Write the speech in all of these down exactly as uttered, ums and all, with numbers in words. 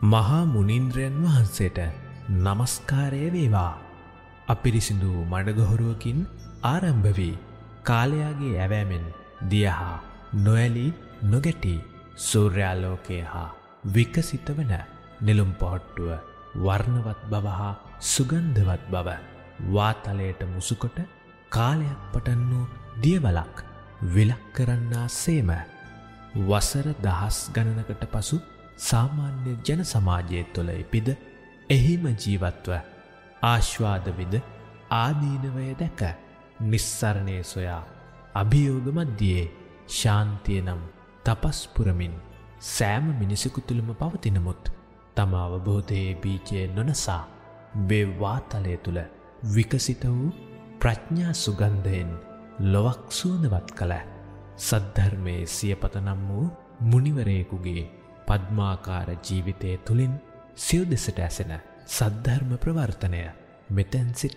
මහා මුනින්ද්‍රයන් වහන්සේට නමස්කාරය වේවා. අපිරිසිදු මඩගොහරුවකින් ආරම්භ වී කාලයාගේ ඇවෑමෙන් දියහා නොඇලී නොගැටි සූර්යාලෝකය හා විකසිත වන නිලුම් පොහොට්ටුව වර්ණවත් බව හා සුගන්ධවත් බව වාතලයට මුසුකොට කාලයක් පටන් වූ දියවලක් විලක් කරන්නා සේම වසර දහස් ගණනකට පසු සාමාන්‍ය ජන සමාජය තුළ ඉපිද එහිම ජීවත්ව ආශ්වාද විද ආදීනවය දැක නිස්සරණය සොයා අභියෝග මධ්‍යයේ ශාන්තිය නම් තපස් පුරමින් සෑම මිනිසෙකු තුළම පවතිනමුත් තම අවබෝධයේ බීජය නොනසා වේ වාතලය තුළ විකසිත වූ ප්‍රඥා සුගන්ධයෙන් ලොවක් සුවඳවත් කළ සද්ධර්මයේ සියපත නම් වූ මුනිවරයෙකුගේ පද්මාකාර ජීවිතය තුළින් සිව් දෙසට ඇසෙන සද්ධර්ම ප්‍රවර්තනය මෙතැන් සිට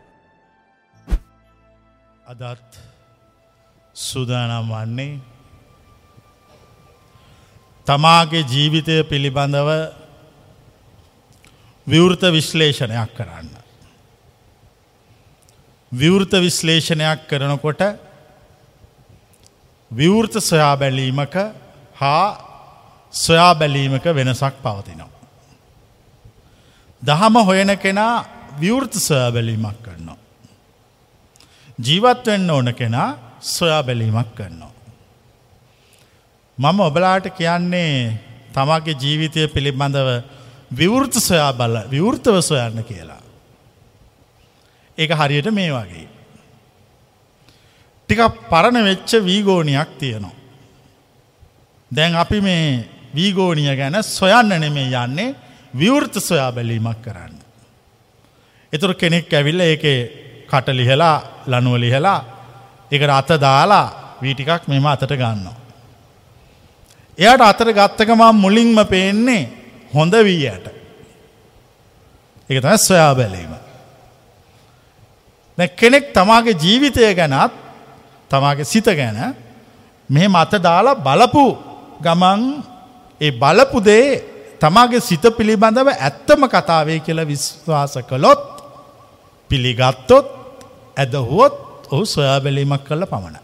අදත් සූදානම් වන්නේ තමාගේ ජීවිතය පිළිබඳව විවෘත විශ්ලේෂණයක් කරන්න. විවෘත විශ්ලේෂණයක් කරනකොට විවෘත සොයා බැලීමක හා සොයා බැලීමක වෙනසක් පවතිනවා. දහම හොයන කෙනා විවෘත සොයා බැලීමක් කරනවා. ජීවත් වෙන්න ඕන කෙනා සොයා බැලීමක් කරනවා. මම ඔබලාට කියන්නේ තමාගේ ජීවිතය පිළිබඳව විවෘත සොයා බල විවෘතව සොයන්න කියලා. ඒක හරියට මේ වගේ. ටිකක් පරණ වෙච්ච වීගෝනියක් තියෙනවා. දැන් අපි මේ වීගෝනිය ගැන සොයන්න නෙමෙයි යන්නේ විවෘත සොයා බැලීමක් කරන්න. ඒතර කෙනෙක් ඇවිල්ලා ඒකේ කට ලිහලා ලණුව ලිහලා ඒකට අත දාලා වී ටිකක් මෙහෙම අතට ගන්නවා. එයාට අතට ගත්ත ගමන් මුලින්ම පේන්නේ හොඳ වී යට. ඒක තමයි සොයා බැලීම. දැන් කෙනෙක් තමාගේ ජීවිතය ගැනත් තමාගේ සිත ගැන මෙහෙම අත දාලා බලපු ගමන් ඒ බලපු දේ තමාගේ සිත පිළිබඳව ඇත්තම කතාවේ කියලා විශ්වාස කළොත් පිළිගත්තොත් ඇදහුවොත් ඔහු සොයා බැලීමක් කළා පමණයි.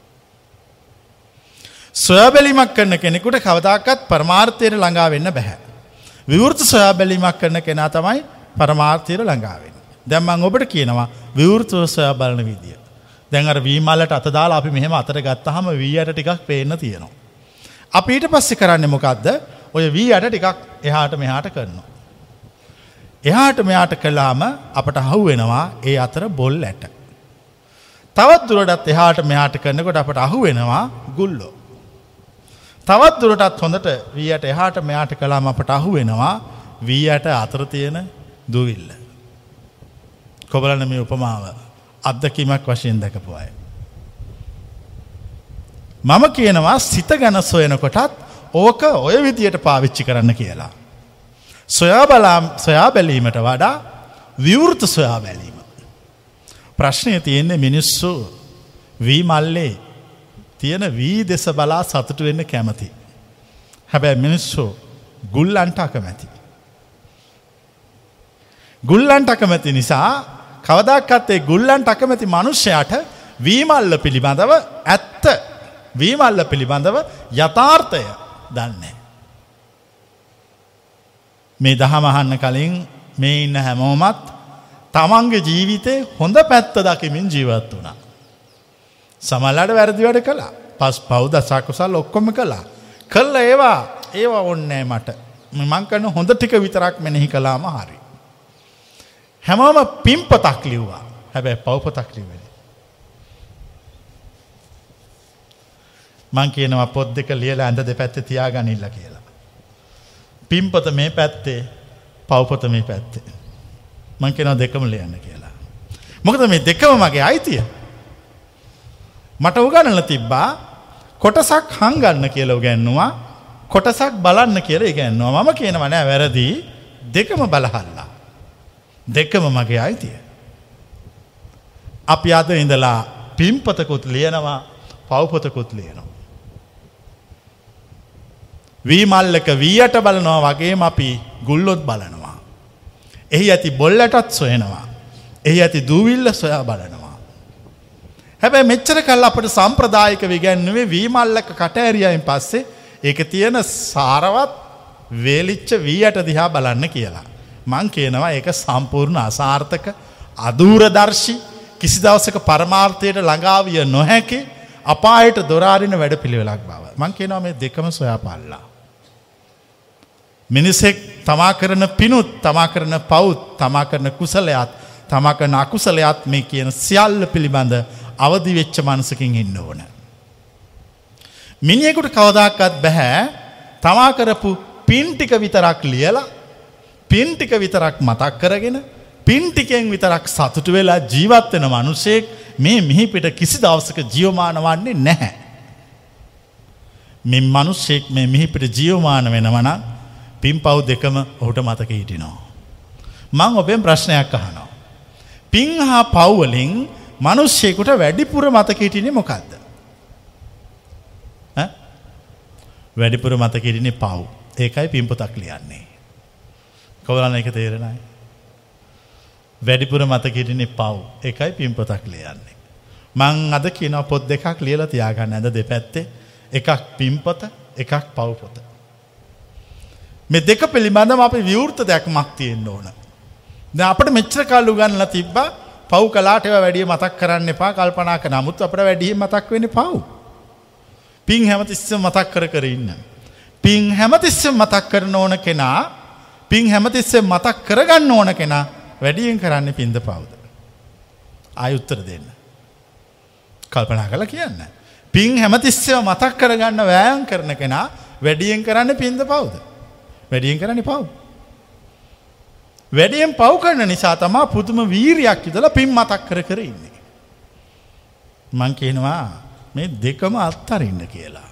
සොයා බැලීමක් කරන කෙනෙකුට කවදාකවත් පරමාර්ථයට ළඟා වෙන්න බෑ. විවෘත සොයා බැලීමක් කරන කෙනා තමයි පරමාර්ථයට ළඟා වෙන්නේ. දැන් මම ඔබට කියනවා විවෘතව සොයා බලන විදිය. දැන් අර වී මල්ලට අත දාලා අපි මෙහෙම අතට ගත්තාම වී යට ටිකක් පේන්න තියෙනවා. අපි ඊට පස්සේ කරන්නේ මොකද්ද? ඔය වී යට ටිකක් එහාට මෙහාට කරනවා. එහාට මෙහාට කළාම අපට අහු වෙනවා ඒ අතර බොල් ඇට. තවත් දුරටත් එහාට මෙහාට කරනකොට අපට අහු වෙනවා ගුල්ලෝ. තවත් දුරටත් හොඳට වී යට එහාට මෙහාට කළාම අපට අහු වෙනවා වී යට අතර තියෙන දුවිල්ල. කොබලන මේ උපමාව අත්දැකීමක් වශයෙන් දැකපු අය. මම කියනවා සිත ගැන සොයනකොටත් ඕක ඔය විදියට පාවිච්චි කරන්න කියලා. සොයා බලාම් සොයා බැලීමට වඩා විවෘත සොයා බැලීම. ප්‍රශ්නය තියෙන්නේ මිනිස්සු වී මල්ලේ තියෙන වී දෙස බලා සතුටු වෙන්න කැමති. හැබැයි මිනිස්සු ගුල්ලන්ට අකමැති. ගුල්ලන්ට අකමැති නිසා කවදාකවත් ඒ ගුල්ලන්ට අකමැති මිනිසයාට වී මල්ල පිළිබඳව ඇත්ත වී මල්ල පිළිබඳව යථාර්ථය දන්නේ. මේ දහම අහන්න කලින් මේ ඉන්න හැමෝමත් තමන්ගේ ජීවිතේ හොඳ පැත්ත දකිමින් ජීවත් වුණා. සමහරවිට වැරදි වැඩ කළා. පස් පව් දස කුසල් ඔක්කොම කළා. කළා ඒවා ඒවා ඕනේ මට. මම කරන හොඳ ටික විතරක් මෙනෙහි කළාම හරි. හැමෝම පින්පතක් ලිව්වා. හැබැයි පව්පතක් ලිව්වේ නෑ. මං කියනවා පොත් දෙක ලියලා ඇඳ දෙපැත්තේ තියාගනින්න කියලා. පින්පත මේ පැත්තේ, පව්පත මේ පැත්තේ. මං කියනවා දෙකම ලියන්න කියලා. මොකද මේ දෙකම මගේ අයිතිය. මට උගන්වලා තිබ්බා කොටසක් හංගන්න කියලා උගන්වුවා, කොටසක් බලන්න කියලා ඉගන්වුවා. මම කියනවා නෑ වැරදි. දෙකම බලහල්ලා. දෙකම මගේ අයිතිය. අපි අද ඉඳලා පින්පතකුත් ලියනවා, පව්පතකුත් ලියනවා. වී මල්ලක වීයට බලනවා වගේම අපි ගුල්ලොත් බලනවා. එහි ඇති බොල්ලටත් සොයනවා. එහි ඇති දූවිල්ල සොයා බලනවා. හැබැයි මෙච්චර කල් අපට සම්ප්‍රදායික විගැන්නුවේ වී මල්ලක කට ඇරියයින් පස්සේ ඒක තියෙන සාරවත් වේලිච්ච වීයට දිහා බලන්න කියලා. මං කියනවා ඒක සම්පූර්ණ අසාර්ථක අදූරදර්ශී කිසි දවසක පරමාර්ථයට ළඟා විය නොහැකි අපායට දොර අරින වැඩපිළිවෙලක් බව. මං කියනවා මේ දෙකම සොයාපල්ලා. මිනිසෙක් තමා කරන පිනුත් තමා කරන පවුත් තමා කරන කුසලයක් තමා කරන අකුසලයක් මේ කියන සියල්ල පිළිබඳ අවදි වෙච්ච මනසකින් ඉන්න ඕන. මිනිහෙකුට කවදාකවත් බෑ තමා කරපු පින් ටික විතරක් ලියලා පින් ටික විතරක් මතක් කරගෙන පින් ටිකෙන් විතරක් සතුටු වෙලා ජීවත් වෙන මිනිසෙක් මේ මිහි පිට කිසි දවසක ජීවමාන වන්නේ නැහැ. මේ මිනිසෙක් මේ මිහි පිට ජීවමාන වෙනවා නම් පින්පව් දෙකම ඔහුට මතක හිටිනවා. මම ඔබෙන් ප්‍රශ්නයක් අහනවා. පින් හා පව් වලින් මිනිසෙකුට වැඩිපුර මතක හිටින්නේ මොකද්ද? ඈ? වැඩිපුර මතක හිටින්නේ පව්. ඒකයි පින්පොතක් ලියන්නේ. කවුරුන් එක තේරෙනයි? වැඩිපුර මතක හිටින්නේ පව්. ඒකයි පින්පොතක් ලියන්නේ. මං අද කියනවා පොත් දෙකක් ලියලා තියාගන්න. අද දෙපැත්තේ එකක් පින්පොත එකක් පව් පොත. මේ දෙක පිළිබඳව අපි විවෘත දැක්මක් තියෙන්න ඕන. දැන් අපිට මෙච්චර කාල උගන්ලා තිබ්බා පව් කලාට ඒවා වැඩි මතක් කරන්න එපා කල්පනා කරන. නමුත් අපිට වැඩි මතක් වෙන්නේ පව්. පින් හැමතිස්සෙම මතක් කර කර ඉන්න. පින් හැමතිස්සෙම මතක් කරන ඕන කෙනා පින් හැමතිස්සෙම මතක් කරගන්න ඕන කෙනා වැඩියෙන් කරන්නේ පින්ද පව්ද? ආයි උත්තර දෙන්න. කල්පනා කරලා කියන්න. පින් හැමතිස්සෙම මතක් කරගන්න වෑයම් කරන කෙනා වැඩියෙන් කරන්නේ පින්ද පව්ද? වැඩියෙන් කරන්නේ පව්. වැඩියෙන් පව් කරන නිසා තමයි පුදුම වීරියක් ඉදලා පින් මතක් කර කර ඉන්නේ. මං කියනවා මේ දෙකම අත්හරින්න කියලා.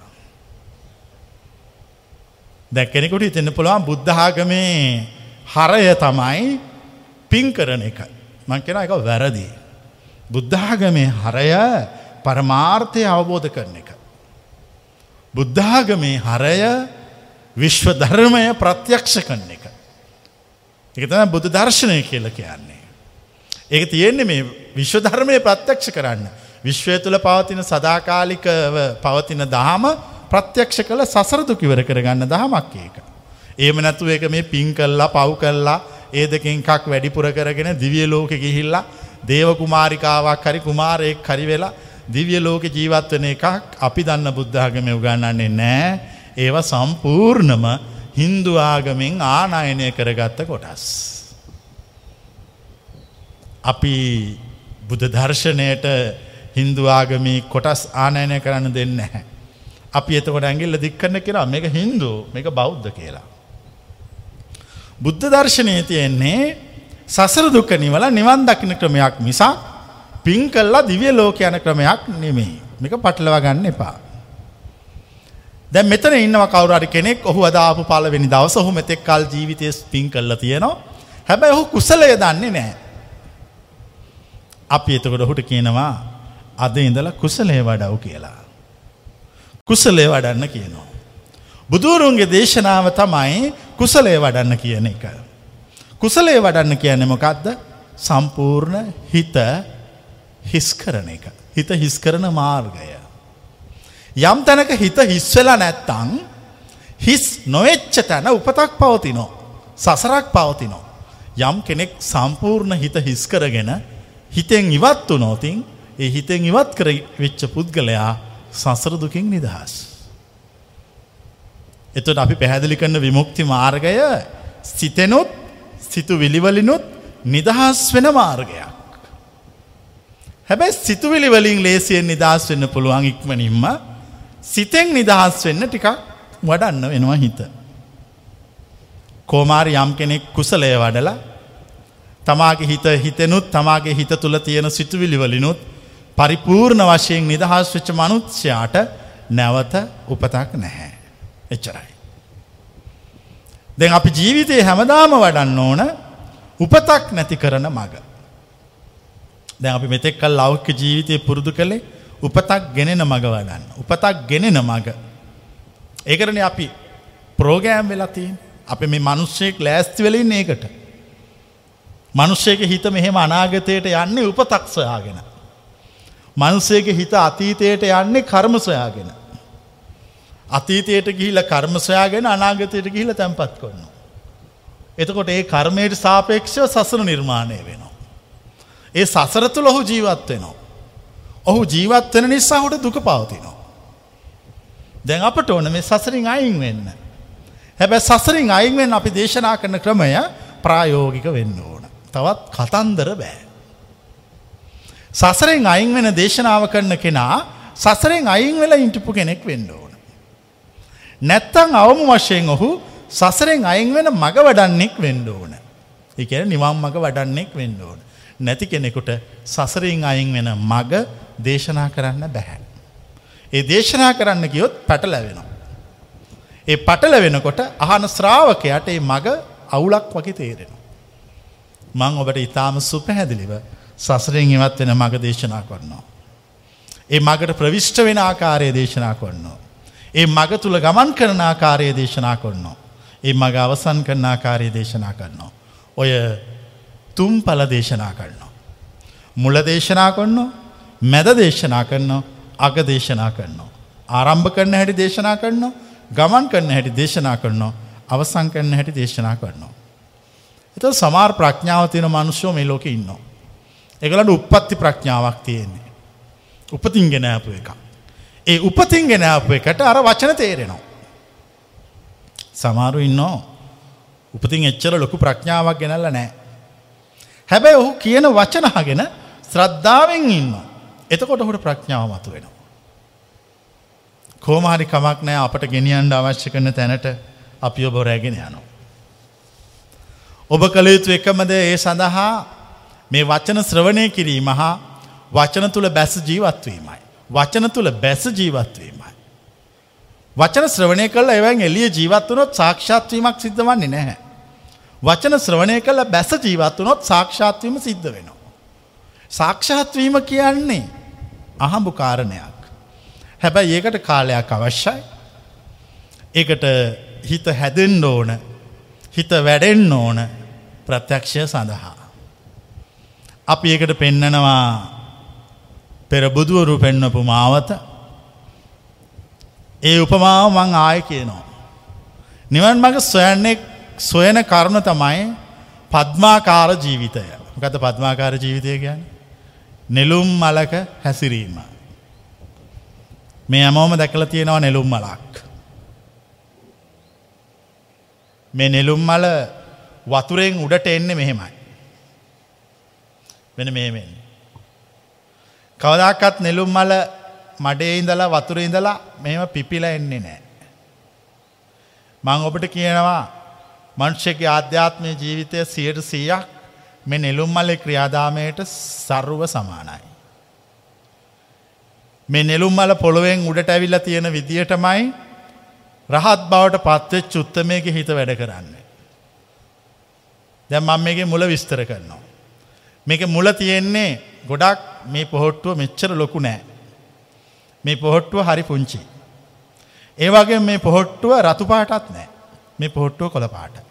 දැන් කෙනෙකුට හිතෙන්න පුළුවන් බුද්ධ ආගමේ හරය තමයි පින් කරන එක. මං කියනවා ඒක වැරදි. බුද්ධ ආගමේ හරය පරමාර්ථය අවබෝධ කරන එක. බුද්ධ ආගමේ හරය විශ්ව ධර්මය ප්‍රත්‍යක්ෂ කරන එක. ඒක තමයි බුද්ධ දර්ශනය කියලා කියන්නේ. ඒක තියෙන්නේ මේ විශ්ව ධර්මය ප්‍රත්‍යක්ෂ කරන්න. විශ්වය තුළ පවතින සදාකාලිකව පවතින දහම ප්‍රත්‍යක්ෂ කළ සසර දුක ඉවර කරගන්න දහමක් ඒක. එහෙම නැතුව ඒක මේ පින් කළා පව් කළා ඒ දෙකෙන් එකක් වැඩිපුර කරගෙන දිව්‍ය ලෝකෙ ගිහිල්ලා දේව කුමාරිකාවක් හරි කුමාරයෙක් හරි වෙලා දිව්‍ය ලෝකෙ ජීවත් වෙන එකක් අපි දන්න බුද්ධ ආගමේ උගන්වන්නේ නැහැ. ඒවා සම්පූර්ණම හින්දු ආගමෙන් ආනයනය කරගත්ත කොටස්. අපි බුද්ධ දර්ශනයට හින්දු ආගමේ කොටස් ආනයනය කරන්න දෙන්නේ නැහැ. අපි එතකොට ඇඟිල්ල දික් කරන කෙනා මේක හින්දු මේක බෞද්ධ කියලා. බුද්ධ දර්ශනයේ තියෙන්නේ සසර දුක නිවලා නිවන් දකින්න ක්‍රමයක් මිසක් පින් කළා දිව්‍ය ලෝක යන ක්‍රමයක් නෙමෙයි. මේක පටලවා ගන්න එපා. දැන් මෙතන ඉන්නවා කවුරු හරි කෙනෙක් ඔහු අද ආපු පළවෙනි දවස ඔහු මෙතෙක් කල ජීවිතයේ පින් කළා තියෙනවා. හැබැයි ඔහු කුසලය දන්නේ නැහැ. අපි එතකොට ඔහුට කියනවා අද ඉඳලා කුසලයේ වඩව කියලා. කුසලයේ වඩන්න කියනවා. බුදුරුන්ගේ දේශනාව තමයි කුසලයේ වඩන්න කියන එක. කුසලයේ වඩන්න කියන්නේ මොකද්ද? සම්පූර්ණ හිත හිස් කරන එක. හිත හිස් කරන මාර්ගය. යම් තැනක හිත හිස් වෙලා නැත්තම් හිස් නොවෙච්ච තැන උපතක් පවතිනවා. සසරක් පවතිනවා. යම් කෙනෙක් සම්පූර්ණ හිත හිස් කරගෙන හිතෙන් ඉවත් වුණොත් ඒ හිතෙන් ඉවත් කර වෙච්ච පුද්ගලයා සසර දුකින් නිදහස්. එතකොට අපි පැහැදිලි කරන විමුක්ති මාර්ගය සිතෙනුත් සිතුවිලි වලිනුත් නිදහස් වෙන මාර්ගයක්. හැබැයි සිතුවිලි වලින් ලේසියෙන් නිදහස් වෙන්න පුළුවන් ඉක්මනින්ම සිතෙන් නිදහස් වෙන්න ටිකක් වඩන්න වෙනවා හිත. කොමාරි යම් කෙනෙක් කුසලයේ වඩලා තමාගේ හිත හිතෙනුත් තමාගේ හිත තුල තියෙන සිතුවිලි වලිනුත් පරිපූර්ණ වශයෙන් නිදහස් වෙච්ච මනුස්සයාට නැවත උපතක් නැහැ. එච්චරයි. දැන් අපි ජීවිතේ හැමදාම වඩන්න ඕන උපතක් නැති කරන මඟ. දැන් අපි මෙතෙක් කල් ලෞකික ජීවිතේ පුරුදු කළේ උපතක් ගෙනෙන මඟ වඩන්න. උපතක් ගෙනෙන මඟ. ඒකරනේ අපි ප්‍රෝග්‍රෑම් වෙලා තියෙන්නේ. අපි මේ මිනිස්සෙක් ලෑස්ති වෙලා ඉන්නේ ඒකට. මිනිස්සෙගේ හිත මෙහෙම අනාගතයට යන්නේ උපතක් සොයාගෙන. මිනිස්සෙගේ හිත අතීතයට යන්නේ කර්ම සොයාගෙන. අතීතයට ගිහිලා කර්ම සොයාගෙන අනාගතයට ගිහිලා තැම්පත් කරනවා. එතකොට ඒ කර්මයට සාපේක්ෂව සසර නිර්මාණය වෙනවා. ඒ සසර තුල ඔහු ජීවත් වෙනවා. ඔහු ජීවත් වෙන නිසා ඔහුට දුක පවතිනවා. දැන් අපට ඕන මේ සසරින් අයින් වෙන්න. හැබැයි සසරින් අයින් වෙන්න අපි දේශනා කරන ක්‍රමය ප්‍රායෝගික වෙන්න ඕන. තවත් කතන්දර බෑ. සසරෙන් අයින් වෙන දේශනාව කරන කෙනා සසරෙන් අයින් වෙලා ඉඳපු කෙනෙක් වෙන්න ඕන. නැත්තම් අවම වශයෙන් ඔහු සසරෙන් අයින් වෙන මග වඩන්නෙක් වෙන්න ඕන. ඒ කියන්නේ නිවන් මග වඩන්නෙක් වෙන්න ඕන. නැති කෙනෙකුට සසරෙන් අයින් වෙන මග දේශනා කරන්න බෑ. ඒ දේශනා කරන්න ගියොත් පැටලෙනවා. ඒ පැටලෙනකොට අහන ශ්‍රාවකයාට ඒ මග අවුලක් වගේ තේරෙනවා. මම ඔබට ඊටාම සුපහැදිලිව සසරෙන් ඉවත් වෙන මග දේශනා කරනවා. ඒ මගට ප්‍රවිෂ්ඨ වෙන ආකාරය දේශනා කරනවා. ඒ මග තුල ගමන් කරන ආකාරය දේශනා කරනවා. ඒ මග අවසන් කරන ආකාරය දේශනා කරනවා. ඔය තුම්පල දේශනා කරනවා. මුල දේශනා කරනවා, මැද දේශනා කරනවා, අග දේශනා කරනවා. ආරම්භ කරන හැටි දේශනා කරනවා, ගමන් කරන හැටි දේශනා කරනවා, අවසන් කරන හැටි දේශනා කරනවා. ඒතකොට සමහර ප්‍රඥාව තියෙන මිනිස්සු මේ ලෝකේ ඉන්නවා. ඒගොල්ලන්ට උප්පත්ති ප්‍රඥාවක් තියෙන්නේ. උපතින් ගෙන ආපු එකක්. ඒ උපතින් ගෙන ආපු එකට අර වචන තේරෙනවා. සමහරු ඉන්නවා උපතින් එච්චර ලොකු ප්‍රඥාවක් ගෙනල්ලා නැහැ. හැබැයි ඔහු කියන වචන අහගෙන ශ්‍රද්ධාවෙන් ඉන්නවා. එතකොට ඔහුට ප්‍රඥාව මතුවෙනවා. කොහොම හරි කමක් නැහැ අපට ගෙනියන්න අවශ්‍ය කරන තැනට අපි ඔබ රැගෙන යනවා. ඔබ කළ යුතු එකම දේ ඒ සඳහා මේ වචන ශ්‍රවණය කිරීම හා වචන තුල බැස ජීවත් වීමයි. වචන තුල බැස ජීවත් වීමයි. වචන ශ්‍රවණය කළා එවෙන් එළිය ජීවත් වුණොත් සාක්ෂාත් වීමක් සිද්ධ වෙන්නේ නැහැ. වචන ශ්‍රවණය කළා බැස ජීවත් වුණොත් සාක්ෂාත් වීම සිද්ධ වෙනවා. සාක්ෂාත් වීම කියන්නේ අහඹු කාරණයක්. හැබැයි ඒකට කාලයක් අවශ්‍යයි. ඒකට හිත හැදෙන්න ඕන. හිත වැඩෙන්න ඕන ප්‍රත්‍යක්ෂය සඳහා. අපි ඒකට පෙන්නනවා පෙර බුදුවරු පෙන්වපු මාවත. ඒ උපමාව මම ආයෙ කියනවා. නිවන් මාර්ග සොයන්නේ සොයන කරුණ තමයි පద్මාකාර ජීවිතය. මොකද්ද පද්මාකාර ජීවිතය කියන්නේ? නෙළුම් මලක හැසිරීම. මේ හැමෝම දැකලා තියෙනවා නෙළුම් මලක්. මේ නෙළුම් මල වතුරෙන් උඩට එන්නේ මෙහෙමයි. වෙන මෙහෙම එන්නේ. කවදාකවත් නෙළුම් මල මඩේ ඉඳලා වතුරේ ඉඳලා මෙහෙම පිපිලා එන්නේ නැහැ. මම ඔබට කියනවා මනුෂ්‍යගේ ආධ්‍යාත්මික ජීවිතයේ සියයට සීයක් මේ නෙළුම් මලේ ක්‍රියාදාමයට සර්ව සමානයි. මේ නෙළුම් මල පොළොවෙන් උඩට ඇවිල්ලා තියෙන විදියටමයි රහත් බවට පත්වෙච්ච උත්තමයේ හිත වැඩ කරන්නේ. දැන් මම මේකේ මුල විස්තර කරනවා. මේකේ මුල තියෙන්නේ ගොඩක් මේ පොහොට්ටුව මෙච්චර ලොකු නෑ. මේ පොහොට්ටුව හරි පුංචි. ඒ වගේම මේ පොහොට්ටුව රතු පාටත් නෑ. මේ පොහොට්ටුව කොළ පාටයි.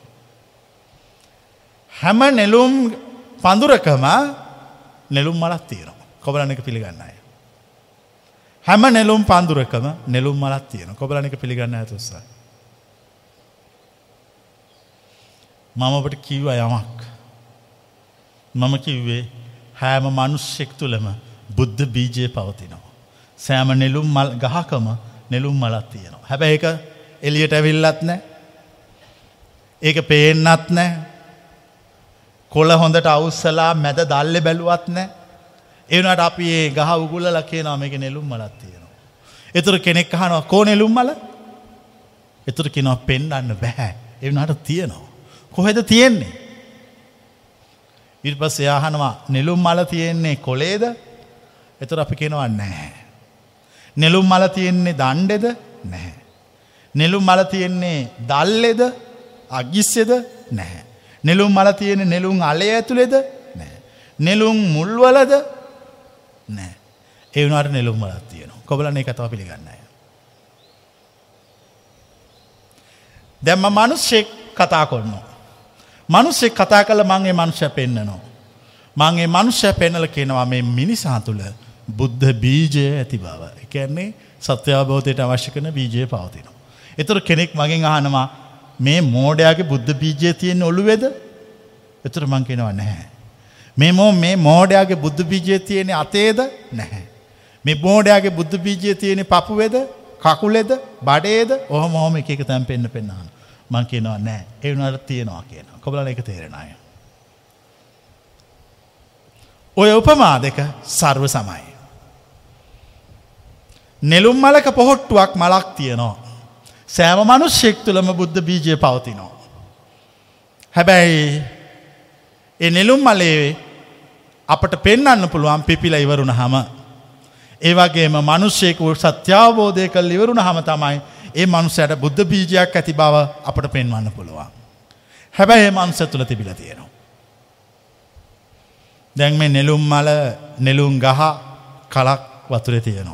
හැම නෙළුම් පඳුරකම නෙළුම් මලක් තියෙනවා. කොබලන් එක පිළිගන්න අය. හැම නෙළුම් පඳුරකම නෙළුම් මලක් තියෙනවා. කොබලන් එක පිළිගන්න අය තුස්සා. මම ඔබට කිව්වා යමක්. මම කිව්වේ හැම මිනිස්සෙක් තුළම බුද්ධ බීජය පවතිනවා. සෑම නෙළුම් මල් ගහකම නෙළුම් මලක් තියෙනවා. හැබැයි ඒක එළියට ඇවිල්ලත් නැහැ. ඒක පේන්නත් නැහැ. කොළ හොඳට අවුස්සලා මැද දැල්ලේ බැලුවත් නැහැ. ඒ වුණාට අපි මේ ගහ උගුලලා කියනවා මේක නෙළුම් මලක් තියෙනවා. ඒතර කෙනෙක් අහනවා කො නෙළුම් මල? ඒතර කියනවා පෙන්වන්න බෑ. ඒ වුණාට තියෙනවා. කොහෙද තියෙන්නේ? ඊට පස්සේ අහනවා නෙළුම් මල තියෙන්නේ කොළේද? ඒතර අපි කියනවා නැහැ. නෙළුම් මල තියෙන්නේ දණ්ඩේද? නැහැ. නෙළුම් මල තියෙන්නේ දැල්ලේද? අගිස්සේද? නැහැ. නෙළුම් මල තියෙන්නේ නෙළුම් අලය ඇතුලේද? නැහැ. නෙළුම් මුල් වලද? නැහැ. ඒ වුණාට නෙළුම් මලක් තියෙනවා. කොබලන් ඒක තව පිළිගන්නේ නැහැ. දැන් මම මිනිස්සෙක් කතා කරනවා. මිනිස්සෙක් කතා කළා මම ඒ මිනිස්සයා පෙන්නනවා. මම ඒ මිනිස්සයා පෙන්නලා කියනවා මේ මිනිසා තුළ බුද්ධ බීජය ඇති බව. ඒ කියන්නේ සත්‍ය අවබෝධයට අවශ්‍ය කරන බීජය පවතිනවා. ඒතර කෙනෙක් මගෙන් අහනවා මේ මෝඩයාගේ බුද්ධ බීජය තියෙන ඔළුවේද? ඒතර මම කියනවා නැහැ. මේ මෝ මේ මෝඩයාගේ බුද්ධ බීජය තියෙන අතේද? නැහැ. මේ මෝඩයාගේ බුද්ධ බීජය තියෙන පපුවේද? කකුලේද? බඩේද? ඔහොම ඔහොම එක එක තැන් පෙන්න පෙන්න අහනවා. මම කියනවා නැහැ. ඒ වුණාට තියෙනවා කියනවා. කොබලන එක තේරෙන අය. ඔය උපමා දෙක සර්ව සමයි. නෙළුම් මලක පොහොට්ටුවක් මලක් තියෙනවා. සෑම මිනිසෙක් තුළම බුද්ධ බීජය පවතිනවා. හැබැයි ඒ නෙළුම් මලේ අපට පෙන්වන්න පුළුවන් පිපිලා ඉවරුනහම ඒ වගේම මිනිසෙකු සත්‍ය අවබෝධය කරලා ඉවරුනහම තමයි ඒ මනුස්සයාට බුද්ධ බීජයක් ඇති බව අපට පෙන්වන්න පුළුවන්. හැබැයි ඒ මනුස්සය තුළ තිබිලා තියෙනවා. දැන් මේ නෙළුම් මල නෙළුම් ගහ කලක් වතුරේ තියෙනවා.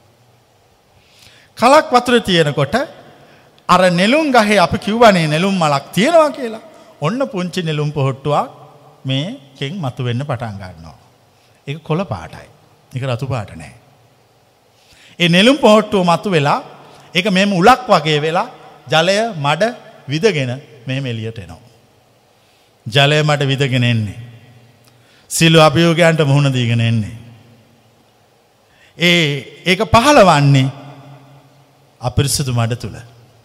කලක් වතුරේ තියෙනකොට අර නෙළුම් ගහේ අපි කිව්වනේ නෙළුම් මලක් තියෙනවා කියලා. ඔන්න පුංචි නෙළුම් පොහොට්ටුවක් මේකෙන් මතුවෙන්න පටන් ගන්නවා. ඒක කොළ පාටයි. ඒක රතු පාට නෑ. ඒ නෙළුම් පොහොට්ටුව මතුවෙලා ඒක මෙහෙම උලක් වගේ වෙලා ජලය මඩ විදගෙන මෙහෙම එළියට එනවා. ජලය මඩ විදගෙන එන්නේ. සිළු අභියෝගයන්ට මුහුණ දීගෙන එන්නේ. ඒ ඒක පහළවන්නේ අපිරිසිදු මඩ තුල.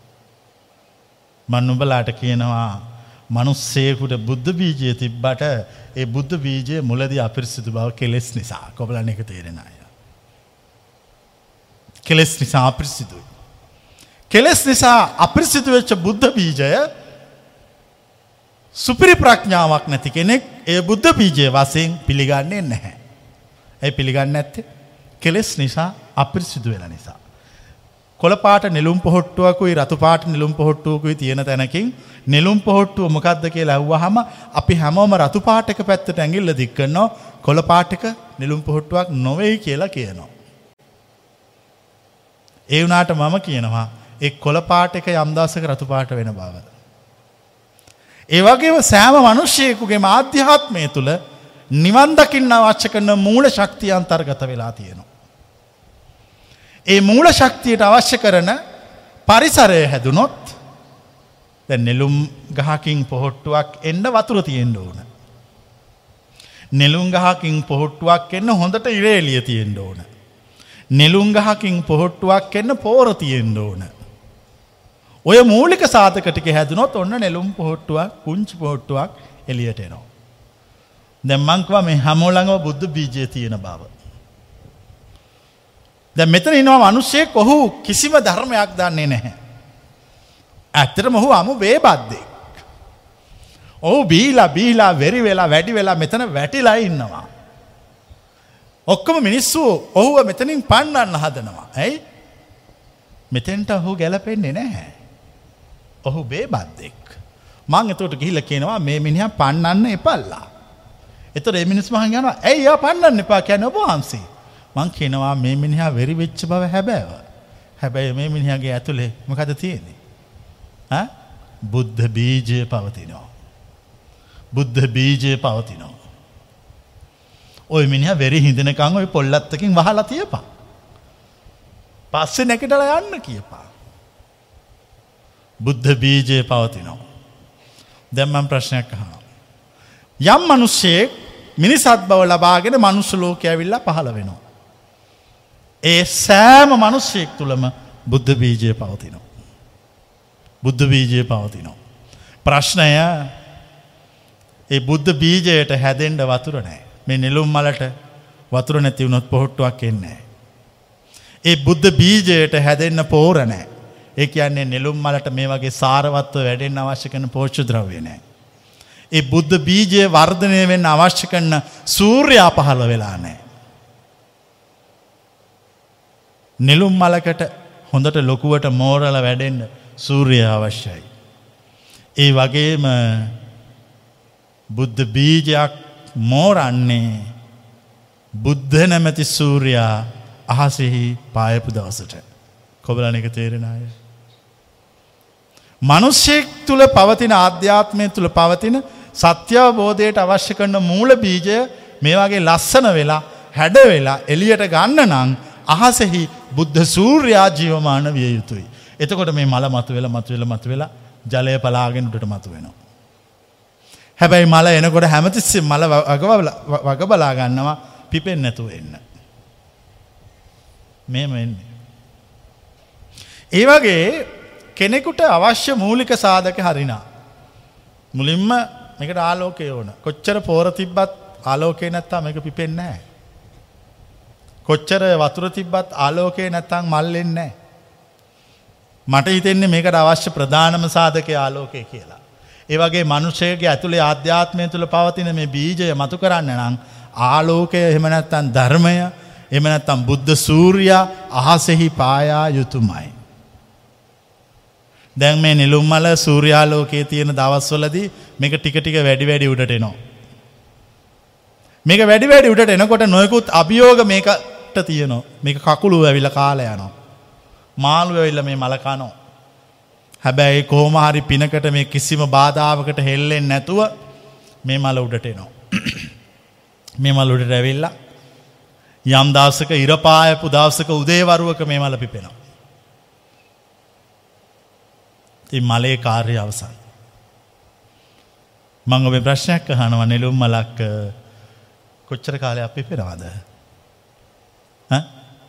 මම නුඹලාට කියනවා මිනිස්සෙකුට බුද්ධ බීජය තිබ්බට ඒ බුද්ධ බීජය මුලදී අපිරිසිදු බව කෙලෙස් නිසා. කොබලන් එක තේරෙන අය. කෙලෙස් නිසා අපිරිසිදුයි. කෙලෙස් නිසා අපිරිසිදු වෙච්ච බුද්ධ බීජය සුපිරි ප්‍රඥාවක් නැති කෙනෙක් ඒ බුද්ධ බීජය වශයෙන් පිළිගන්නේ නැහැ. ඒ පිළිගන්නේ නැත්තේ කෙලෙස් නිසා අපිරිසිදු වෙන නිසා. කොළ පාට නෙළුම් පොහොට්ටුවකුයි රතු පාට නෙළුම් පොහොට්ටුවකුයි තියෙන තැනකින් නෙළුම් පොහොට්ටුව මොකද්ද කියලා අහුවාම අපි හැමෝම රතු පාට එක පැත්තට ඇඟිල්ල දික් කරනවා. කොළ පාට එක නෙළුම් පොහොට්ටුවක් නොවේයි කියලා කියනවා. ඒ වුණාට මම කියනවා ඒ කොළ පාට එක යම් දවසක රතු පාට වෙන බව. ඒ වගේම සෑම මිනිසෙකුගේම ආධ්‍යාත්මය තුළ නිවන් දකින්න අවශ්‍ය කරන මූල ශක්තිය අන්තර්ගත වෙලා තියෙනවා. ඒ මූල ශක්තියට අවශ්‍ය කරන පරිසරය හැදුනොත් දැන් නෙළුම් ගහකින් පොහොට්ටුවක් එන්න වතුර තියෙන්න ඕන. නෙළුම් ගහකින් පොහොට්ටුවක් එන්න හොඳට ඉර එළිය තියෙන්න ඕන. නෙළුම් ගහකින් පොහොට්ටුවක් එන්න පෝර තියෙන්න ඕන. ඔය මූලික සාධක ටික හැදුනොත් ඔන්න නෙළුම් පොහොට්ටුවක් කුංචි පොහොට්ටුවක් එළියට එනවා. දැන් මං කිව්වා මේ හැමෝම ළඟම බුද්ධ බීජය තියෙන බව. දැන් මෙතන ඉන්නවා මිනිස්සෙක් ඔහු කිසිම ධර්මයක් දන්නේ නැහැ. ඇත්තටම ඔහු අමු වේබද්දෙක්. ඔහු බීලා බීලා වෙරි වෙලා වැඩි වෙලා මෙතන වැටිලා ඉන්නවා. ඔක්කොම මිනිස්සු ඔහුව මෙතනින් පන්නන්න හදනවා. ඇයි? මෙතෙන්ට ඔහු ගැලපෙන්නේ නැහැ. ඔහු බේබද්දෙක්. මං එතකොට ගිහිල්ලා කියනවා මේ මිනිහා පන්නන්න එපල්ලා. එතකොට මේ මිනිස්සු මහන් යනවා ඇයි යා පන්නන්න එපා කියන්නේ ඔබ වහන්සේ? මං කියනවා මේ මිනිහා වෙරි වෙච්ච බව හැබෑව. හැබැයි මේ මිනිහාගේ ඇතුලේ මොකද තියෙන්නේ? ඈ බුද්ධ බීජය පවතිනවා. බුද්ධ බීජය පවතිනවා. ඔය මිනිහා වෙරි හිඳනකන් ඔය පොල්ලත්තකින් වහලා තියපන්. පස්සේ නැගිටලා යන්න කියපන්. බුද්ධ බීජය පවතිනවා. දැන් මම ප්‍රශ්නයක් අහනවා. යම් මිනිසෙක් මිනිසත් බව ලබාගෙන මනුස්ස ලෝකේ ඇවිල්ලා පහළ වෙනවා. ඒ සෑම මිනිසෙක් තුළම බුද්ධ බීජය පවතිනවා. බුද්ධ බීජය පවතිනවා. ප්‍රශ්නය ඒ බුද්ධ බීජයට හැදෙන්න වතුර නැහැ. මේ නෙළුම් මලට වතුර නැති වුණොත් පොහොට්ටුවක් එන්නේ නැහැ. ඒ බුද්ධ බීජයට හැදෙන්න පෝර නැහැ. ඒ කියන්නේ නෙළුම් මලට මේ වගේ සාරවත්ව වැඩෙන්න අවශ්‍ය කරන පෝෂ්‍ය ද්‍රව්‍ය නැහැ. ඒ බුද්ධ බීජය වර්ධනය වෙන්න අවශ්‍ය කරන සූර්යයා පහළ වෙලා නැහැ. නෙළුම් මලකට හොඳට ලොකුවට මෝරලා වැඩෙන්න සූර්යයා අවශ්‍යයි. ඒ වගේම බුද්ධ බීජයක් මෝරන්නේ බුද්ධ නැමැති සූර්යයා අහසෙහි පායපු දවසට. කොබලන එක තේරෙන අය. මිනිසෙක් තුල පවතින ආධ්‍යාත්මය තුල පවතින සත්‍ය අවබෝධයට අවශ්‍ය කරන මූල බීජය මේ වගේ ලස්සන වෙලා හැඩ වෙලා එළියට ගන්න නම් අහසෙහි බුද්ධ සූර්යා ජීවමාන විය යුතුයි. එතකොට මේ මල මතුවෙලා මතුවෙලා මතුවෙලා ජලය පලාගෙන උඩට මතුවෙනවා. හැබැයි මල එනකොට හැමතිස්සෙම මල වග බලා ගන්නවා පිපෙන්නේ නැතුව එන්න. මේම එන්නේ. ඒ වගේ කෙනෙකුට අවශ්‍ය මූලික සාධක හරිනා. මුලින්ම මේකට ආලෝකය ඕන. කොච්චර පෝර තිබ්බත් ආලෝකේ නැත්තම් මේක පිපෙන්නේ නැහැ. කොච්චර වතුර තිබ්බත් ආලෝකේ නැත්තම් මල් එන්නේ නැහැ. මට හිතෙන්නේ මේකට අවශ්‍ය ප්‍රධානම සාධකය ආලෝකය කියලා. ඒ වගේ මිනිසෙගේ ඇතුලේ ආධ්‍යාත්මය තුල පවතින මේ බීජය මතු කරන්න නම් ආලෝකය එහෙම නැත්තම් ධර්මය එහෙම නැත්තම් බුද්ධ සූර්යා අහසෙහි පායා යුතුයමයි. දැන් මේ නිලුම් මල සූර්යාලෝකයේ තියෙන දවස්වලදී මේක ටික ටික වැඩි වැඩි උඩට එනවා. මේක වැඩි වැඩි උඩට එනකොට නොයෙකුත් අභියෝග මේකට තියෙනවා. මේක කකුළු ඇවිල්ලා කාලා යනවා. මාළු ඇවිල්ලා මේ මල කනවා. හැබැයි කොහොම හරි පිනකට මේ කිසිම බාධාවකට හෙල්ලෙන්නේ නැතුව මේ මල උඩට එනවා. මේ මල උඩට ඇවිල්ලා යම් දවසක ඉර පායපු දවසක උදේවරුවක මේ මල පිපෙනවා. ඉතින් මලේ කාර්යය අවසන්. මම ඔබේ ප්‍රශ්නයක් අහනවා නෙළුම් මලක් කොච්චර කාලයක් පිපෙනවද? ඈ?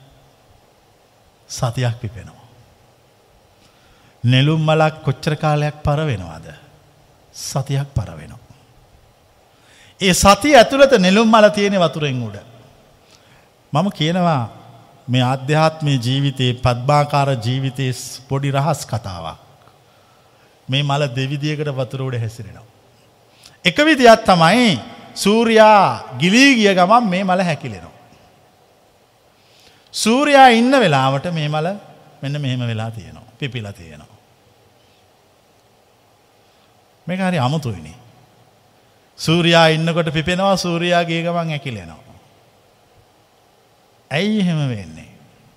සතියක් පිපෙනවා. නෙළුම් මලක් කොච්චර කාලයක් පර වෙනවද? සතියක් පර වෙනවා. ඒ සතිය ඇතුළත නෙළුම් මල තියෙන වතුරෙන් උඩ. මම කියනවා මේ ආධ්‍යාත්මික ජීවිතේ පద్මාකාර ජීවිතේ පොඩි රහස් කතාවක්. මේ මල දෙවිදියකට වතුර උඩ හැසිරෙනවා. එක විදියක් තමයි සූර්යා ගිලී ගිය ගමන් මේ මල හැකිලෙනවා. සූර්යා ඉන්න වෙලාවට මේ මල මෙන්න මෙහෙම වෙලා තියෙනවා. පිපිලා තියෙනවා. මේක හරි අමුතුයිනේ. සූර්යා ඉන්නකොට පිපෙනවා සූර්යා ගිය ගමන් හැකිලෙනවා. ඇයි එහෙම වෙන්නේ?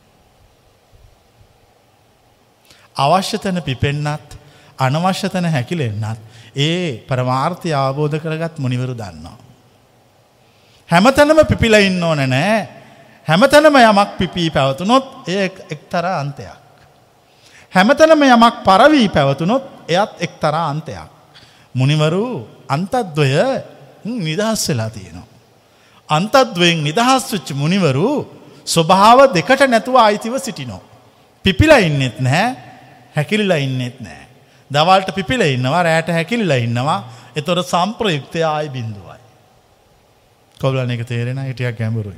අවශ්‍ය තැන පිපෙන්නත් අනවශ්‍ය තැන හැකිලෙන්නත් ඒ පරමාර්ථය අවබෝධ කරගත් මුනිවරු දන්නවා. හැමතැනම පිපිලා ඉන්න ඕනේ නෑ. හැමතැනම යමක් පිපී පැවතුනොත් ඒ එක්තරා අන්තයක්. හැමතැනම යමක් පරවී පැවතුනොත් එයත් එක්තරා අන්තයක්. මුනිවරු අන්තද්වය නිදහස් වෙලා තියෙනවා. අන්තද්වයෙන් නිදහස් වෙච්ච මුනිවරු ස්වභාව දෙකට නැතුව අයිතිව සිටිනවා. පිපිලා ඉන්නෙත් නැහැ, හැකිලිලා ඉන්නෙත් නැහැ. දවල්ට පිපිලා ඉන්නවා, රැට හැකිලිලා ඉන්නවා. ඒතර සම්ප්‍රයුක්තය ආයි බිඳුවයි. කොබලන එක තේරෙනා හිටියක් ගැඹුරුයි.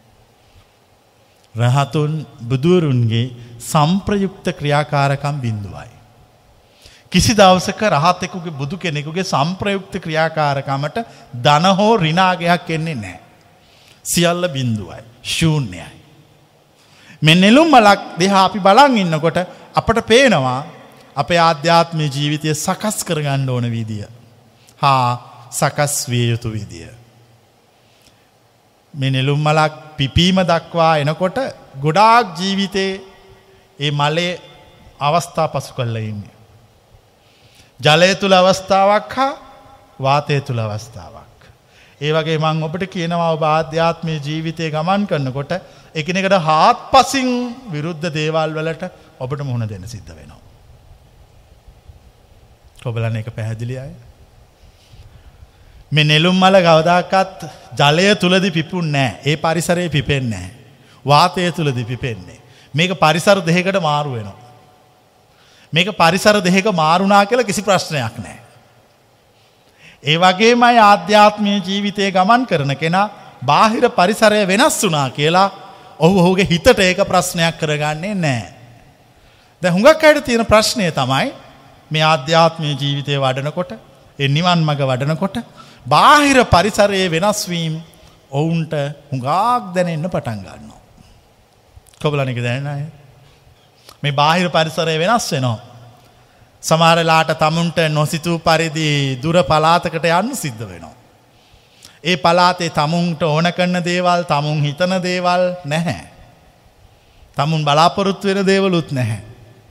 රහතුන් බුදුරුන්ගේ සම්ප්‍රයුක්ත ක්‍රියාකාරකම් බිඳුවයි. කිසි දවසක රහතෙකුගේ බුදු කෙනෙකුගේ සම්ප්‍රයුක්ත ක්‍රියාකාරකමට ධන හෝ ඍණාගයක් එන්නේ නැහැ. සියල්ල බිඳුවයි, ශූන්‍යයි. මේ නෙළුම් මලක් දිහා අපි බලන් ඉන්නකොට අපට පේනවා අපේ ආධ්‍යාත්මික ජීවිතය සකස් කරගන්න ඕන විදිය. හා සකස් විය යුතු විදිය. මේ නෙළුම් මලක් පිපීම දක්වා එනකොට ගොඩාක් ජීවිතේ ඒ මලේ අවස්ථා පසු කරලා ඉන්නේ. ජලය තුල අවස්ථාවක් හා වාතය තුල අවස්ථාවක්. ඒ වගේ මම ඔබට කියනවා ඔබ ආධ්‍යාත්මික ජීවිතේ ගමන් කරනකොට එකිනෙකට හාත්පසින් විරුද්ධ දේවල් වලට ඔබට මුහුණ දෙන්න සිද්ධ වෙනවා. ඔබලන් එක පැහැදිලි අය. මේ නෙළුම් මල කවදාකවත් ජලය තුලදී පිපුන්නේ නැහැ. ඒ පරිසරයේ පිපෙන්නේ නැහැ. වාතය තුලදී පිපෙන්නේ. මේක පරිසර දෙකකට මාරු වෙනවා. මේක පරිසර දෙකක මාරුණා කියලා කිසි ප්‍රශ්නයක් නැහැ. ඒ වගේමයි ආධ්‍යාත්මික ජීවිතයේ ගමන් කරන කෙනා බාහිර පරිසරය වෙනස් වුණා කියලා ඔහු ඔහුගේ හිතට ඒක ප්‍රශ්නයක් කරගන්නේ නැහැ. දැන් හුඟක් අයට තියෙන ප්‍රශ්නය තමයි මේ ආධ්‍යාත්මික ජීවිතයේ වඩනකොට, ඒ නිවන් මඟ වඩනකොට බාහිර පරිසරයේ වෙනස් වීම ඔවුන්ට හුඟක් දැනෙන්න පටන් ගන්නවා. කොබලන එක දැනෙන්නේ මේ බාහිර පරිසරය වෙනස් වෙනවා. සමහර වෙලාවට තමුන්ට නොසිතූ පරිදි දුර පළාතකට යන්න සිද්ධ වෙනවා. ඒ පළාතේ තමුන්ට ඕන කරන දේවල්, තමුන් හිතන දේවල් නැහැ. තමුන් බලාපොරොත්තු වෙන දේවලුත් නැහැ.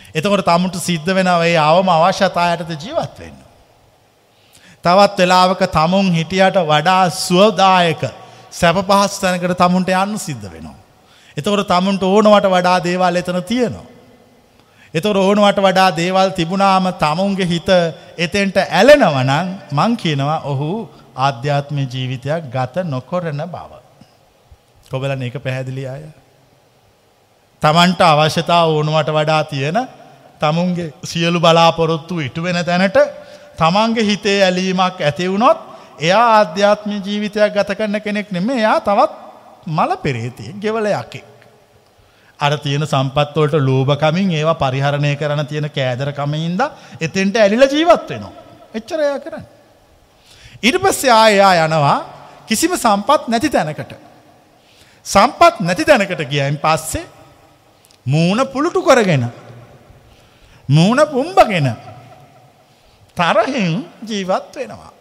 එතකොට තමුන්ට සිද්ධ වෙනවා ඒ අවම අවශ්‍යතාවයට ජීවත් වෙන්න. තවත් වෙලාවක තමුන් හිටියට වඩා සුවදායක සැප පහසු තැනකට තමුන්ට යන්න සිද්ධ වෙනවා. එතකොට තමුන්ට ඕනවට වඩා දේවල් එතන තියෙනවා. එතකොට ඕනවට වඩා දේවල් තිබුණාම තමුන්ගේ හිත එතෙන්ට ඇලෙනවා නම් මං කියනවා ඔහු ආධ්‍යාත්මික ජීවිතයක් ගත නොකරන බව. කොබලන් ඒක පැහැදිලි අය. තමන්ට අවශ්‍යතාව ඕනවට වඩා තියෙන තමුන්ගේ සියලු බලාපොරොත්තු ඉටු වෙන තැනට තමන්ගේ හිතේ ඇලීමක් ඇති වුණොත් එයා ආධ්‍යාත්මික ජීවිතයක් ගත කරන කෙනෙක් නෙමෙයි. එයා තවත් මල පෙරේතෙක්, ගෙවලයක්. අර තියෙන සම්පත් වලට ලෝභකමින් ඒවා පරිහරණය කරන තියෙන කෑදරකමින්ද එතෙන්ට ඇලිලා ජීවත් වෙනවා. එච්චර එයා කරන්නේ. ඊට පස්සේ ආයා යනවා කිසිම සම්පත් නැති තැනකට. සම්පත් නැති තැනකට ගියයින් පස්සේ මූණ පුලුටු කරගෙන මූණ පුම්බගෙන තරහින් ජීවත් වෙනවා.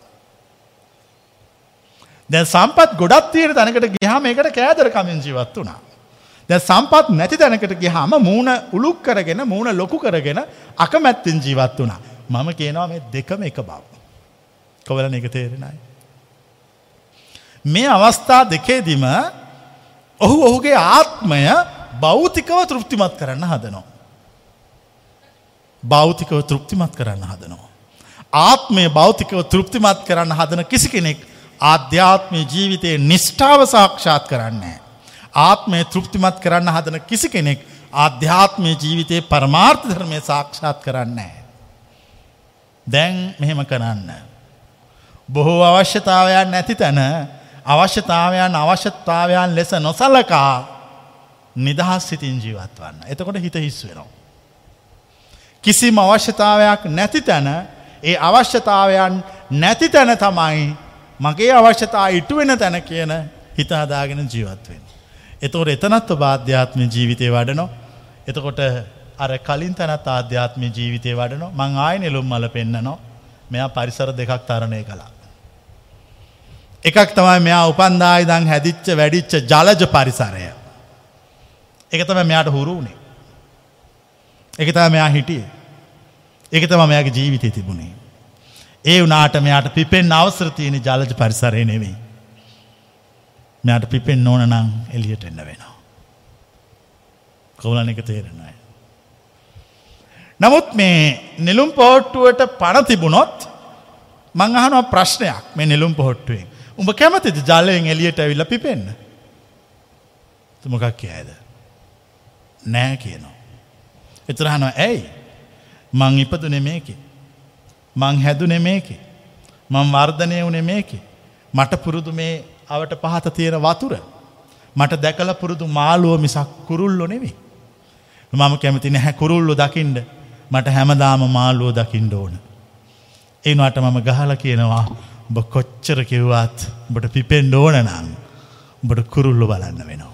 දැන් සම්පත් ගොඩක් තියෙන තැනකට ගියාම ඒකට කෑදරකමින් ජීවත් වුණා. දැන් සම්පත් නැති තැනකට ගියාම මූණ උලුක් කරගෙන මූණ ලොකු කරගෙන අකමැත්තෙන් ජීවත් වුණා. මම කියනවා මේ දෙකම එක බව. කොවලන එක තේරෙනයි. මේ අවස්ථා දෙකේදීම ඔහු ඔහුගේ ආත්මය භෞතිකව තෘප්තිමත් කරන්න හදනවා. භෞතිකව තෘප්තිමත් කරන්න හදනවා. ආත්මය භෞතිකව තෘප්තිමත් කරන්න හදන කිසි කෙනෙක් ආධ්‍යාත්මික ජීවිතයේ නිෂ්ඨාව සාක්ෂාත් කරන්නේ නැහැ. ආත්මය තෘප්තිමත් කරන්න හදන කිසි කෙනෙක් ආධ්‍යාත්මික ජීවිතයේ පරමාර්ථ ධර්මය සාක්ෂාත් කරන්නේ නැහැ. දැන් මෙහෙම කරන්න. බොහෝ අවශ්‍යතාවයන් නැති තැන අවශ්‍යතාවයන් අවශ්‍යතාවයන් ලෙස නොසලකා නිදහස් සිතින් ජීවත් වන්න. එතකොට හිත හිස් වෙනවා. කිසිම අවශ්‍යතාවයක් නැති තැන ඒ අවශ්‍යතාවයන් නැති තැන තමයි මගේ අවශ්‍යතාව ඉටු වෙන තැන කියන හිත හදාගෙන ජීවත් වෙන්න. එතකොට එතනත් ඔබ ආධ්‍යාත්මික ජීවිතේ වඩනවා. එතකොට අර කලින් තැනත් ආධ්‍යාත්මික ජීවිතේ වඩනවා. මං ආයෙ නෙළුම් මල පෙන්නනවා. මෙයා පරිසර දෙකක් තරණය කළා. එකක් තමයි මෙයා උපන්දා ඉඳන් හැදිච්ච වැඩිච්ච ජලජ පරිසරය. ඒක තමයි මෙයාට හුරු වුණේ. ඒක තමයි මෙයා හිටියේ. ඒක තමයි මෙයාගේ ජීවිතේ තිබුණේ. ඒ වුණාට මෙයාට පිපෙන්න අවසර තියෙන ජලජ පරිසරය නෙවෙයි. මෙයාට පිපෙන්න ඕන නම් එළියට එන්න වෙනවා. කවුලන් එක තේරෙන්නේ. නමුත් මේ නෙළුම් පොහට්ටුවට පණ තිබුණොත් මං අහනවා ප්‍රශ්නයක් මේ නෙළුම් පොහට්ටුවෙන්. උඹ කැමතිද ජලයෙන් එළියට ඇවිල්ලා පිපෙන්න? તો මොකක් කියයිද? නෑ කියනවා. ඒතර අහනවා ඇයි? මං ඉපදුනේ මේකේ. මං හැදුනේ මේකේ. මං වර්ධනය වුණේ මේකේ. මට පුරුදු මේ අවට පහත තියෙන වතුර. මට දැකලා පුරුදු මාළුව මිසක් කුරුල්ලෝ නෙවෙයි. මම කැමති නැහැ කුරුල්ලෝ දකින්න. මට හැමදාම මාළුව දකින්න ඕන. ඒ වුණාට මම ගහලා කියනවා ඔබ කොච්චර කිව්වත් ඔබට පිපෙන්න ඕන නම් ඔබට කුරුල්ලෝ බලන්න වෙනවා.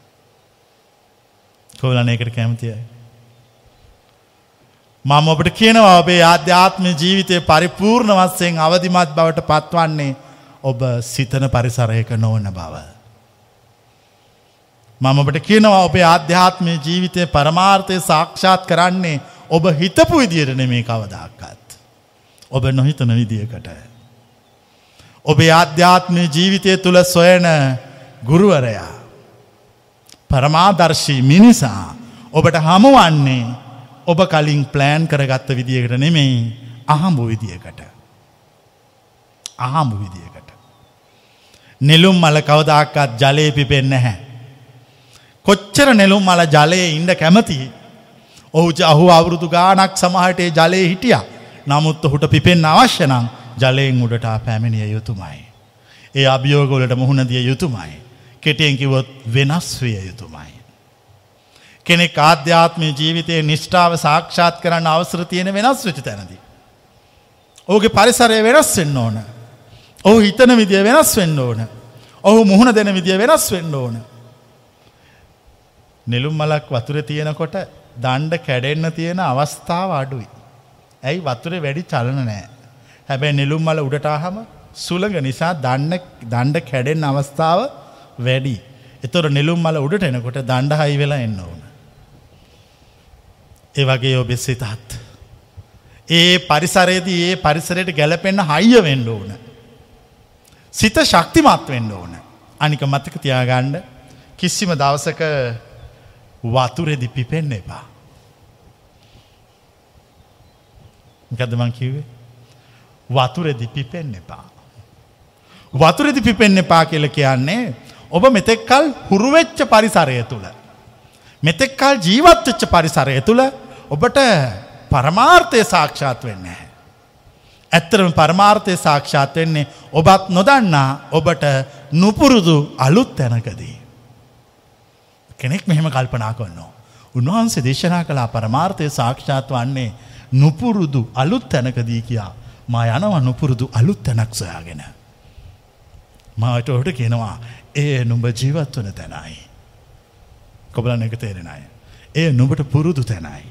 කොහොමද ඒකට කැමතියි? මම ඔබට කියනවා ඔබේ ආධ්‍යාත්මික ජීවිතයේ පරිපූර්ණ වශයෙන් අවදිමත් බවට පත්වන්නේ ඔබ සිතන පරිසරයක නොවන බව. මම ඔබට කියනවා ඔබේ ආධ්‍යාත්මික ජීවිතයේ පරමාර්ථය සාක්ෂාත් කරන්නේ ඔබ හිතපු විදියට නෙමෙයි කවදාකවත්. ඔබ නොහිතන විදියකට. ඔබේ ආධ්‍යාත්මික ජීවිතය තුල සොයන ගුරුවරයා පරමාදර්ශී මිනිසා ඔබට හමුවන්නේ ඔබ කලින් ප්ලෑන් කරගත්ත විදියකට නෙමෙයි අහඹු විදියකට. අහඹු විදියකට. නෙළුම් මල කවදාකවත් ජලයේ පිපෙන්නේ නැහැ. කොච්චර නෙළුම් මල ජලයේ ඉන්න කැමතියි. ඔහු අහු අවුරුදු ගාණක් සමහරට ඒ ජලයේ හිටියා. නමුත් ඔහුට පිපෙන්න අවශ්‍ය නම් ජලයෙන් උඩට පැමිණිය යුතුමයි. ඒ අභියෝග වලට මුහුණ දිය යුතුමයි. කෙටියෙන් කිව්වොත් වෙනස් විය යුතුමයි. කෙනෙක් ආධ්‍යාත්මික ජීවිතයේ නිෂ්ඨාව සාක්ෂාත් කරන්න අවසර තියෙන වෙනස් වෙච්ච තැනදී. ඔහුගේ පරිසරය වෙනස් වෙන්න ඕන. ඔහු හිතන විදිය වෙනස් වෙන්න ඕන. ඔහු මුහුණ දෙන විදිය වෙනස් වෙන්න ඕන. නෙළුම් මලක් වතුරේ තියෙනකොට දණ්ඩ කැඩෙන්න තියෙන අවස්ථාව අඩුයි. ඇයි වතුරේ වැඩි චලන නැහැ. හැබැයි නෙළුම් මල උඩට ආවම සුළඟ නිසා දණ්ඩ දණ්ඩ කැඩෙන්න අවස්ථාව වැඩි. ඒතර නෙළුම් මල උඩට එනකොට දණ්ඩ හයි වෙලා එන්න ඕන. ඒ වගේ ඔබේ සිතත් ඒ පරිසරයේදී ඒ පරිසරයට ගැලපෙන්න හයිය වෙන්න ඕන. සිත ශක්තිමත් වෙන්න ඕන. අනික මතක තියාගන්න කිසිම දවසක වතුරේදී පිපෙන්න එපා. මොකද්ද මං කිව්වේ? වතුරේදී පිපෙන්න එපා. වතුරේදී පිපෙන්න එපා කියලා කියන්නේ ඔබ මෙතෙක්කල් හුරු වෙච්ච පරිසරය තුල මෙතෙක්කල් ජීවත් වෙච්ච පරිසරය තුල ඔබට පරමාර්ථය සාක්ෂාත් වෙන්නේ නැහැ. ඇත්තටම පරමාර්ථය සාක්ෂාත් වෙන්නේ ඔබත් නොදන්නා ඔබට නුපුරුදු අලුත් තැනකදී. කෙනෙක් මෙහෙම කල්පනා කරනවා. උන්වහන්සේ දේශනා කළ පරමාර්ථය සාක්ෂාත් වන්නේ නුපුරුදු අලුත් තැනකදී කියා. මා යනවා නුපුරුදු අලුත් තැනක් සොයාගෙන. මාට ඔහුට කියනවා ඒ නුඹ ජීවත් වන තැනයි. කොබලන් එක තේරෙන අය. ඒ නුඹට පුරුදු තැනයි.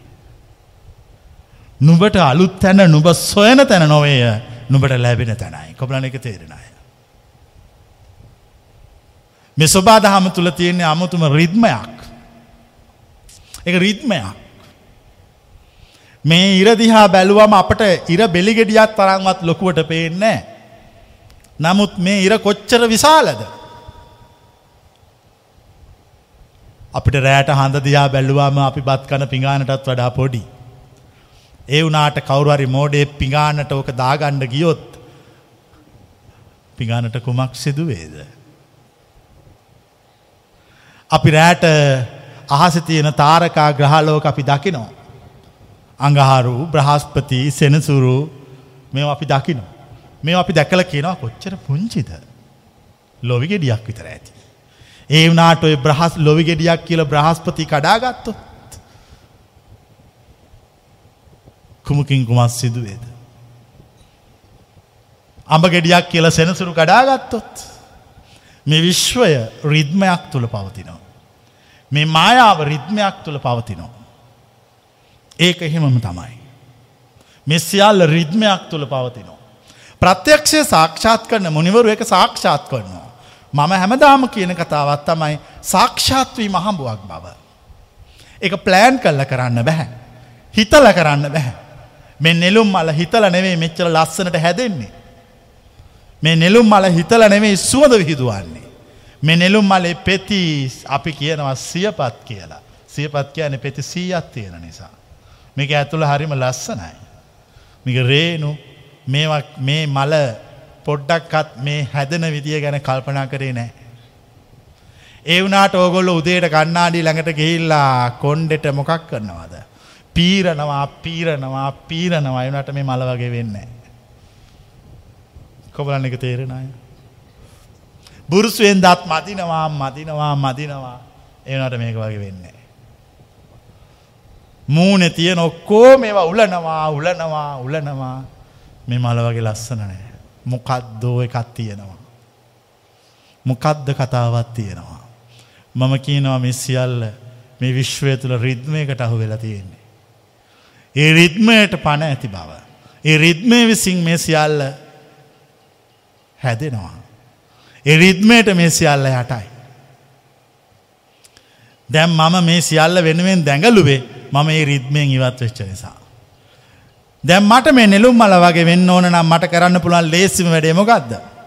නුඹට අලුත් තැන නුඹ සොයන තැන නොවේය නුඹට ලැබෙන තැනයි. කොබලන් එක තේරෙන අය. මේ සෝබා දහම තුල තියෙන අමුතුම රිද්මයක්. ඒක රිද්මයක්. මේ ඉර දිහා බැලුවම අපට ඉර බෙලි ගෙඩියක් තරම්වත් ලොකුවට පේන්නේ නැහැ. නමුත් මේ ඉර කොච්චර විශාලද? අපිට රැට හඳ දිහා බැලුවාම අපි බත් කන පිඟානටත් වඩා පොඩි. ඒ වුණාට කවුරු හරි මෝඩේ පිඟානට ඕක දාගන්න ගියොත් පිඟානට කුමක් සිදු වේද? අපි රැට අහසේ තියෙන තාරකා ග්‍රහලෝක අපි දකිනවා. අඟහරු, බ්‍රහස්පති, සෙනසුරු මේවා අපි දකිනවා. මේවා අපි දැකලා කියනවා කොච්චර පුංචිද? ලොවි ගෙඩියක් විතර ඇති. ඒ වුණාට ඔය බ්‍රහස් ලොවි ගෙඩියක් කියලා බ්‍රහස්පති කඩාගත්තොත් කුමකින් කුමක් සිදු වේද? අඹ ගෙඩියක් කියලා සෙනසුරු කඩාගත්තොත් මේ විශ්වය රිද්මයක් තුල පවතිනවා. මේ මායාව රිද්මයක් තුල පවතිනවා. ඒක එහෙමම තමයි. මේ සියල්ල රිද්මයක් තුල පවතිනවා. ප්‍රත්‍යක්ෂය සාක්ෂාත් කරන මුනිවරු ඒක සාක්ෂාත් කරනවා. මම හැමදාම කියන කතාවක් තමයි සාක්ෂාත් වීම හම්බුවක් බව. ඒක ප්ලෑන් කරලා කරන්න බෑ. හිතලා කරන්න බෑ. මේ නෙළුම් මල හිතලා නෙවෙයි මෙච්චර ලස්සනට හැදෙන්නේ. මේ නෙළුම් මල හිතලා නෙවෙයි සුවඳ විහිදුවන්නේ. මේ නෙළුම් මලේ පෙති අපි කියනවා සියපත් කියලා. සියපත් කියන්නේ පෙති සීයක් තියෙන නිසා. මේක ඇතුළ හරිම ලස්සනයි. මේක රේණු මේවා මේ මල පොඩ්ඩක්වත් මේ හැදෙන විදිය ගැන කල්පනා කරේ නැහැ. ඒ වුණාට ඕගොල්ලෝ උදේට කණ්ණාඩි ළඟට ගිහිල්ලා කොණ්ඩෙට මොකක් කරනවද? පීරනවා පීරනවා පීරනවා. ඒ වුණාට මේ මල වගේ වෙන්නේ නැහැ. කොබලන් එක තේරෙන අය. බුරුසුවෙන් දත් මදිනවා මදිනවා මදිනවා. ඒ වුණාට මේක වගේ වෙන්නේ නැහැ. මූණේ තියෙන ඔක්කොම මේවා උලනවා උලනවා උලනවා. මේ මල වගේ ලස්සන නැහැ. මොකද්ද එකක් තියෙනවා. මොකද්ද කතාවක් තියෙනවා. මම කියනවා මේ සියල්ල මේ විශ්වය තුල රිද්මයකට අහු වෙලා තියෙන්නේ. ඒ රිද්මයට පණ ඇති බව. ඒ රිද්මය විසින් මේ සියල්ල හැදෙනවා. ඒ රිද්මයට මේ සියල්ල යටයි. දැන් මම මේ සියල්ල වෙනුවෙන් දැඟලුවේ මම මේ රිද්මෙන් ඉවත් වෙච්ච නිසා. දැන් මට මේ නෙළුම් මල වගේ වෙන්න ඕන නම් මට කරන්න පුළුවන් ලේසිම වැඩේ මොකද්ද?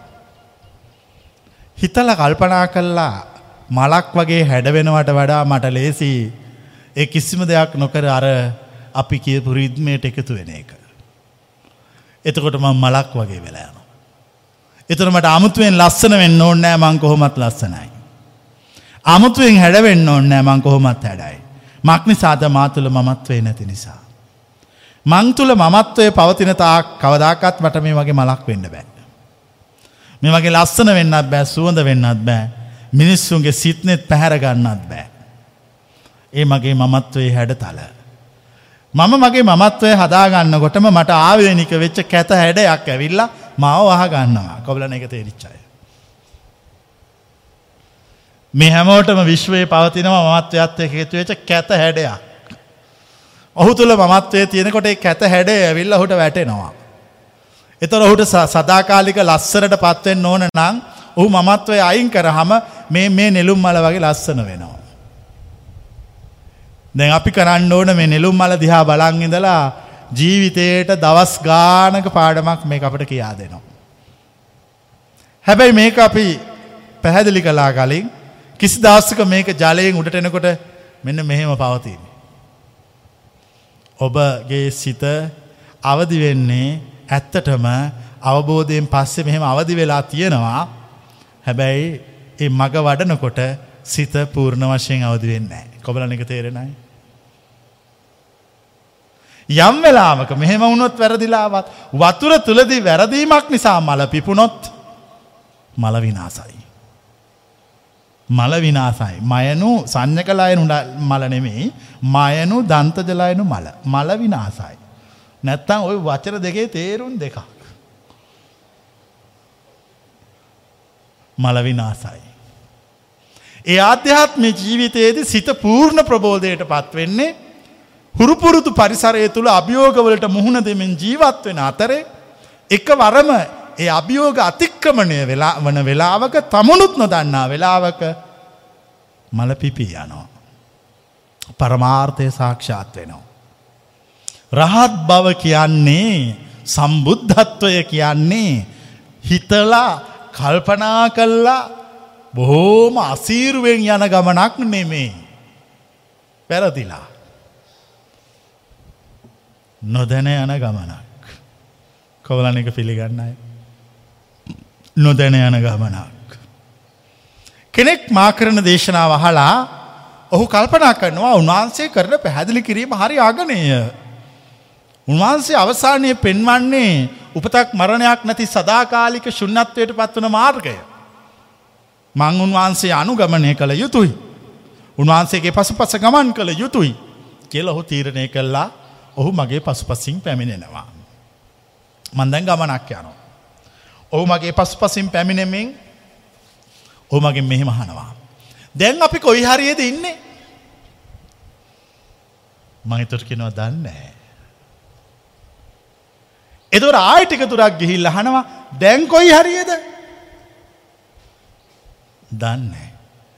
හිතලා කල්පනා කළා මලක් වගේ හැඩ වෙනවට වඩා මට ලේසි ඒ කිසිම දෙයක් නොකර අර අපි කියපු රිද්මයට එකතු වෙන එක. එතකොට මම මලක් වගේ වෙලා යනවා. එතකොට මට අමුතුවෙන් ලස්සන වෙන්න ඕනේ නැහැ මං කොහොමත් ලස්සනයි. අමුතුවෙන් හැඩ වෙන්න ඕනේ නැහැ මං කොහොමත් හැඩයි. මක් නිසාද? මා තුල මමත්වේ නැති නිසා. මං තුල මමත්වයේ පවතින තාක් කවදාකවත් මට මේ වගේ මලක් වෙන්න බෑ. මේ වගේ ලස්සන වෙන්නත් බෑ, සුවඳ වෙන්නත් බෑ. මිනිස්සුන්ගේ සිත්නෙත් පැහැර ගන්නත් බෑ. ඒ මගේ මමත්වයේ හැඩතල. මම මගේ මමත්වයේ හදා ගන්නකොටම මට ආවේනික වෙච්ච කැත හැඩයක් ඇවිල්ලා මාව වහ ගන්නවා. කොබලන එක තේරිච්ච අය. මේ හැමෝටම විශ්වයේ පවතින මමත්වයත් එක්ක හේතු වෙච්ච කැත හැඩයක්. ඔහු තුල මමත්වයේ තියෙනකොට ඒ කැත හැඩය ඇවිල්ලා ඔහුට වැටෙනවා. ඒතර ඔහුට සදාකාලික ලස්සනටපත් වෙන්න ඕන නම් ඔහු මමත්වයේ අයින් කරාම මේ මේ නෙළුම් මල වගේ ලස්සන වෙනවා. දැන් අපි කරන්න ඕන මේ නෙළුම් මල දිහා බලන් ඉඳලා ජීවිතේට දවස් ගානක පාඩමක් මේක අපිට කියා දෙනවා. හැබැයි මේක අපි පැහැදිලි කළා කලින් කිසි දවසක මේක ජලයෙන් උඩට එනකොට මෙන්න මෙහෙම පවතින්නේ. ඔබගේ සිත අවදි වෙන්නේ ඇත්තටම අවබෝධයෙන් පස්සේ මෙහෙම අවදි වෙලා තියෙනවා. හැබැයි ඒ මග වඩනකොට සිත පූර්ණ වශයෙන් අවදි වෙන්නේ නැහැ. කොබලන එක තේරෙනයි. යම් වෙලාවක මෙහෙම වුණොත් වැරදිලාවත් වතුර තුලදී වැරදීමක් නිසා මල පිපුණොත් මල විනාසයි. මල විනාසයි. මයනු සංඥකලයනු මල නෙමෙයි. මයනු දන්තජලයනු මල. මල විනාසයි. නැත්තම් ওই වචන දෙකේ තේරුම් දෙකක්. මල විනාසයි. ඒ ආධ්‍යාත්මික ජීවිතයේදී සිත පූර්ණ ප්‍රබෝධයට පත් වෙන්නේ හුරුපුරුදු පරිසරය තුළ අභියෝගවලට මුහුණ දෙමින් ජීවත් වෙන අතරේ එකවරම ඒ අභියෝග අතික්‍රමණය වෙලා වන වෙලාවක තමුණුත් නොදන්නා වෙලාවක මල පිපී යනවා. පරමාර්ථය සාක්ෂාත් වෙනවා. රහත් බව කියන්නේ සම්බුද්ධත්වය කියන්නේ හිතලා කල්පනා කළා බොහෝම අසීරුවෙන් යන ගමනක් නෙමෙයි. පෙරදිලා නොදැන යන ගමනක්. කවුලන එක පිළිගන්නයි. නොදැන යන ගමනක්. කෙනෙක් මා කරන දේශනාව අහලා ඔහු කල්පනා කරනවා උන්වහන්සේ කරන පැහැදිලි කිරීම හරි අගනේය. උන්වහන්සේ අවසානයේ පෙන්වන්නේ උපතක් මරණයක් නැති සදාකාලික ශුන්‍යත්වයට පත්වන මාර්ගය. මං උන්වහන්සේ අනුගමනය කළ යුතුයි. උන්වහන්සේගේ පසුපස ගමන් කළ යුතුයි කියලා ඔහු තීරණය කළා. ඔහු මගේ පසුපසින් පැමිණෙනවා. මං දැන් ගමනක් යනවා. ඔහු මගේ පසුපසින් පැමිණෙමින් ඔහු මගෙන් මෙහෙම අහනවා. දැන් අපි කොයි හරියේද ඉන්නේ? මං ඒතර කියනවා දන්නේ නැහැ. එතකොට ආයෙ ටික දුරක් ගිහිල්ලා අහනවා දැන් කොයි හරියේද? දන්නේ නැහැ.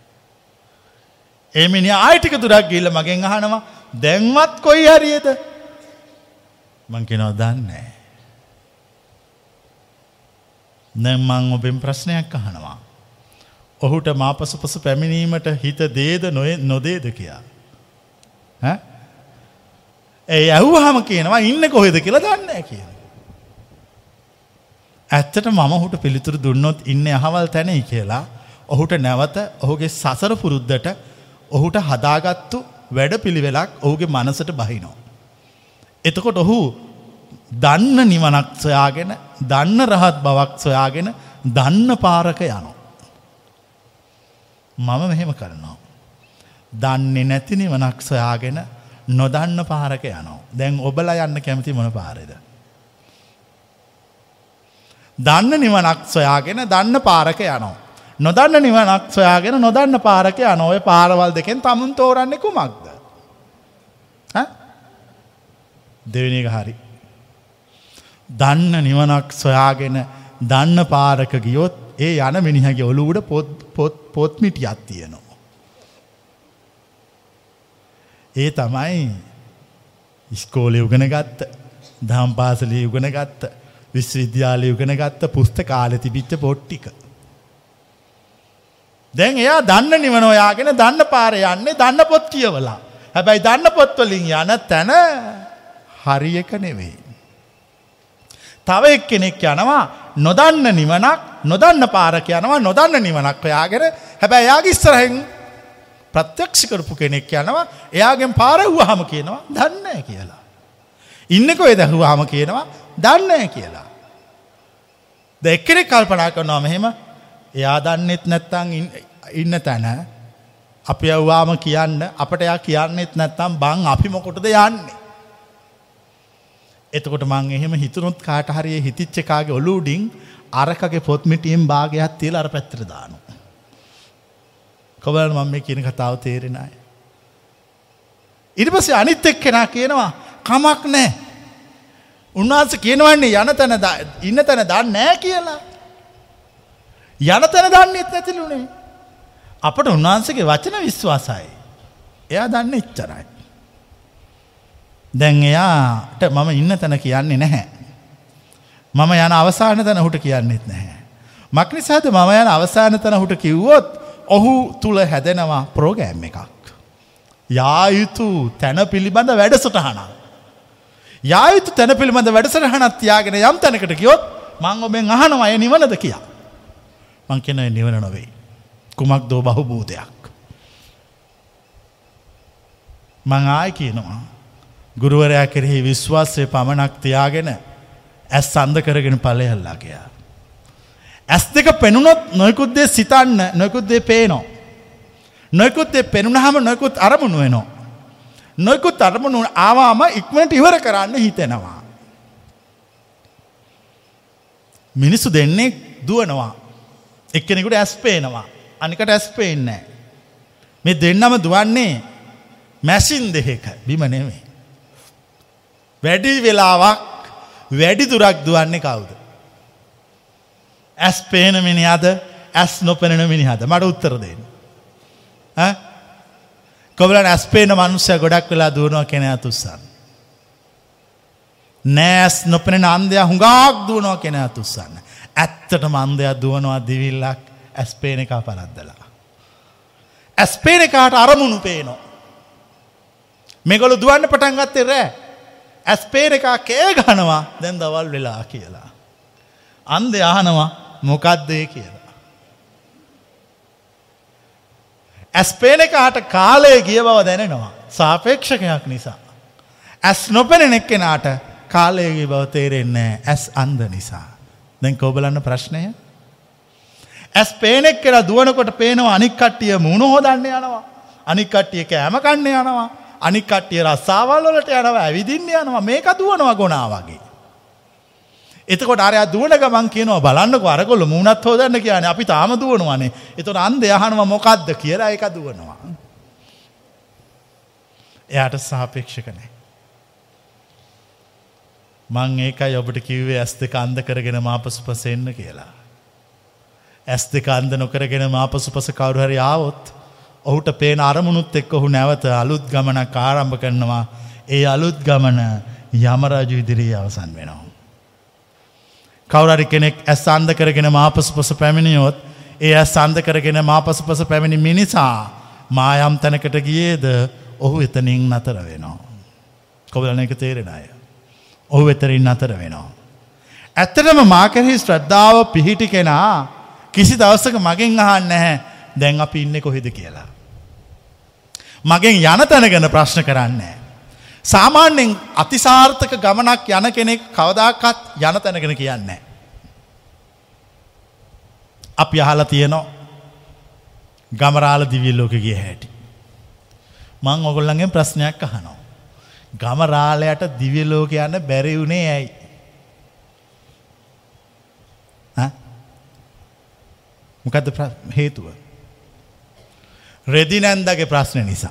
ඒ මිනිහා ආයෙ ටික දුරක් ගිහිල්ලා මගෙන් අහනවා දැන්වත් කොයි හරියේද? මං කියනවා දන්නේ නැහැ. දැන් මං ඔබෙන් ප්‍රශ්නයක් අහනවා. ඔහුට මාපසුපස පැමිණීමට හිත දේද නොදේද කියලා. ඈ? ඒ ඇහුවාම කියනවා ඉන්නේ කොහෙද කියලා දන්නේ නැහැ කියලා. ඇත්තට මම ඔහුට පිළිතුරු දුන්නොත් ඉන්නේ අහවල් තැනයි කියලා ඔහුට නැවත ඔහුගේ සසර පුරුද්දට ඔහුට හදාගත්තු වැඩපිළිවෙලක් ඔහුගේ මනසට බහිනවා. එතකොට ඔහු දන්න නිවනක් සොයාගෙන දන්න රහත් බවක් සොයාගෙන දන්න පාරක යනවා. මම මෙහෙම කරනවා. දන්නේ නැති නිවනක් සොයාගෙන නොදන්න පාරක යනවා. දැන් ඔබලා යන්න කැමති මොන පාරේද? දන්න නිවනක් සොයාගෙන දන්න පාරක යනවා. නොදන්න නිවනක් සොයාගෙන නොදන්න පාරක යනවා. ඔය පාරවල් දෙකෙන් තමුන් තෝරන්නේ කුමක්ද? ඈ? දෙවෙනි එක හරි. දන්න නිවනක් සොයාගෙන දන්න පාරක ගියොත් ඒ යන මිනිහගේ ඔළුව උඩ පොත් පොත් පොත් මිටියක් තියෙනවා. ඒ තමයි ඉස්කෝලේ උගෙන ගත්ත, දහම් පාසලේ උගෙන ගත්ත, විශ්වවිද්‍යාලේ උගෙන ගත්ත පුස්තකාලේ තිබිච්ච පොත් ටික. දැන් එයා දන්න නිවන හොයාගෙන දන්න පාරේ යන්නේ දන්න පොත් කියවලා. හැබැයි දන්න පොත් වලින් යන තැන හරි එක නෙවෙයි. තව එක්කෙනෙක් යනවා නොදන්න නිවනක් නොදන්න පාරක යනවා නොදන්න නිවනක් හොයාගෙන. හැබැයි එයාගේ ඉස්සරහින් ප්‍රත්‍යක්ෂ කරපු කෙනෙක් යනවා එයාගෙන් පාර වුවාම කියනවා දන්නේ නැහැ කියලා. ඉන්නේ කොහෙද හුවාම කියනවා දන්නේ නැහැ කියලා. දැන් එක්කෙනෙක් කල්පනා කරනවා මෙහෙම එයා දන්නෙත් නැත්තම් ඉන්න තැන අපි යවුවාම කියන්න අපිට එයා කියන්නෙත් නැත්තම් බං අපි මොකටද යන්නේ? එතකොට මං එහෙම හිතුනොත් කාට හරි හිතිච්ච කාගේ ඔලුව උඩින් අරකගේ පොත් මිටියෙන් භාගයක් තියලා අර පැත්තට දානවා. කොහොමද මම මේ කියන කතාව තේරෙන්නේ නැහැ. ඊට පස්සේ අනිත් එක්කෙනා කියනවා කමක් නැහැ. උන්වහන්සේ කියනවන්නේ යන තැන ඉන්න තැන දන්නේ නැහැ කියලා. යන තැන දන්නේත් නැතිලුනේ. අපට උන්වහන්සේගේ වචන විශ්වාසයි. එයා දන්නේ ඉච්චරයි. දැන් එයාට මම ඉන්න තැන කියන්නේ නැහැ. මම යන අවසාන තැන ඔහුට කියන්නෙත් නැහැ. මක් නිසාද මම යන අවසාන තැන ඔහුට කිව්වොත් ඔහු තුල හැදෙනවා ප්‍රෝග්‍රෑම් එකක්. යා යුතු තැන පිළිබඳ වැඩසටහනක්. යා යුතු තැන පිළිබඳ වැඩසටහනක් තියාගෙන යම් තැනකට ගියොත් මම ඔබෙන් අහනවා ඒ නිවනද කියලා. මං කියනවා නිවන නෙවෙයි. කුමක්දෝ බහුබූතයක්. මං ආයි කියනවා ගුරුවරයා කෙරෙහි විශ්වාසය පමණක් තියාගෙන ඇස් අන්ධ කරගෙන ඵලයල්ලා කියලා. ඇස් දෙක පෙනුනොත් නොයෙකුත් දේ සිතන්න නොයෙකුත් දේ පේනවා. නොයෙකුත් දේ පෙනුනහම නොයෙකුත් අරමුණු වෙනවා. නොයෙකුත් අරමුණු ආවම ඉක්මනට ඉවර කරන්න හිතෙනවා. මිනිස්සු දෙන්නේ දුවනවා. එක්කෙනෙකුට ඇස් පේනවා. අනිකට ඇස් පේන්නේ නැහැ. මේ දෙන්නම දුවන්නේ මැෂින් දෙකක බිම නෙමෙයි. වැඩි වෙලාවක් වැඩි දුරක් දුවන්නේ කවුද? ඇස් පේන මිනිහද ඇස් නොපෙනෙන මිනිහද? මට උත්තර දෙන්න. ඈ? කොබලන් ඇස් පේන මිනිස්සයා ගොඩක් වෙලා දුවනවා කෙනා තුස්සන්. නෑ ඇස් නොපෙනෙන අන්ධයා හුඟක් දුවනවා කෙනා තුස්සන්. ඇත්තටම අන්ධයා දුවනවා දිවිල්ලක් ඇස් පේන එක පරද්දලා. ඇස් පේන එකට අරමුණු පේනවා. මේගොල්ලෝ දුවන්න පටන් ගත්තේ රෑ. ඇස් පේන එක කෑ ගහනවා දැන් දවල් වෙලා කියලා. අන්ධයා අහනවා මොකද්ද ඒ කියලා. ඇස් පේන එකට කාලය ගිය බව දැනෙනවා සාපේක්ෂකයක් නිසා. ඇස් නොපෙනෙන එක්කෙනාට කාලය ගිය බව තේරෙන්නේ නැහැ ඇස් අන්ධ නිසා. දැන් කොබලන්න ප්‍රශ්නය? ඇස් පේන එක්කෙනා දුවනකොට පේනවා අනික් කට්ටිය මූණ හොදන්න යනවා. අනික් කට්ටිය කෑම කන්න යනවා. අනික් කට්ටිය රස්සාවල් වලට යනවා, ඇවිදින්න යනවා. මේක දුවනවා ගොනා වගේ. එතකොට අර දුවන ගමන් කියනවා බලන්නකෝ අරගොල්ලෝ මූණත් හොදන්න කියන්නේ අපි තාම දුවනවානේ. එතකොට අන්ධය අහනවා මොකද්ද කියලා ඒක දුවනවා. එයාට සාපේක්ෂක නැහැ. මං ඒකයි ඔබට කිව්වේ ඇස් දෙක අන්ධ කරගෙන මාපසුපස එන්න කියලා. ඇස් දෙක අන්ධ නොකරගෙන මාපසුපස කවුරු හරි ආවොත් ඔහුට පේන අරමුණුත් එක්ක ඔහු නැවත අලුත් ගමනක් ආරම්භ කරනවා. ඒ අලුත් ගමන යමරාජු ඉදිරියේ අවසන් වෙනවා. කවුරු හරි කෙනෙක් ඇස් අන්ධ කරගෙන මාපසුපස පැමිණියොත් ඒ ඇස් අන්ධ කරගෙන මාපසුපස පැමිණි මිනිසා මායම් තැනකට ගියේද ඔහු එතනින් නතර වෙනවා. කොබලන එක තේරෙන අය. ඔහු එතනින් නතර වෙනවා. ඇත්තටම මා කෙරෙහි ශ්‍රද්ධාව පිහිටි කෙනා කිසි දවසක මගෙන් අහන්නේ නැහැ දැන් අපි ඉන්නේ කොහෙද කියලා. මගෙන් යන තැන ගැන ප්‍රශ්න කරන්නේ නැහැ. සාමාන්‍යයෙන් අතිසාර්ථක ගමනක් යන කෙනෙක් කවදාකවත් යන තැන ගැන කියන්නේ නැහැ. අපි අහලා තියෙනවා ගමරාල දිව්‍ය ලෝකෙ ගිය හැටි. මම ඔයගොල්ලන්ගෙන් ප්‍රශ්නයක් අහනවා. ගමරාලයට දිව්‍ය ලෝක යන්න බැරි වුණේ ඇයි? හා? මොකද්ද හේතුව? රෙදි නැන්දාගේ ප්‍රශ්න නිසා.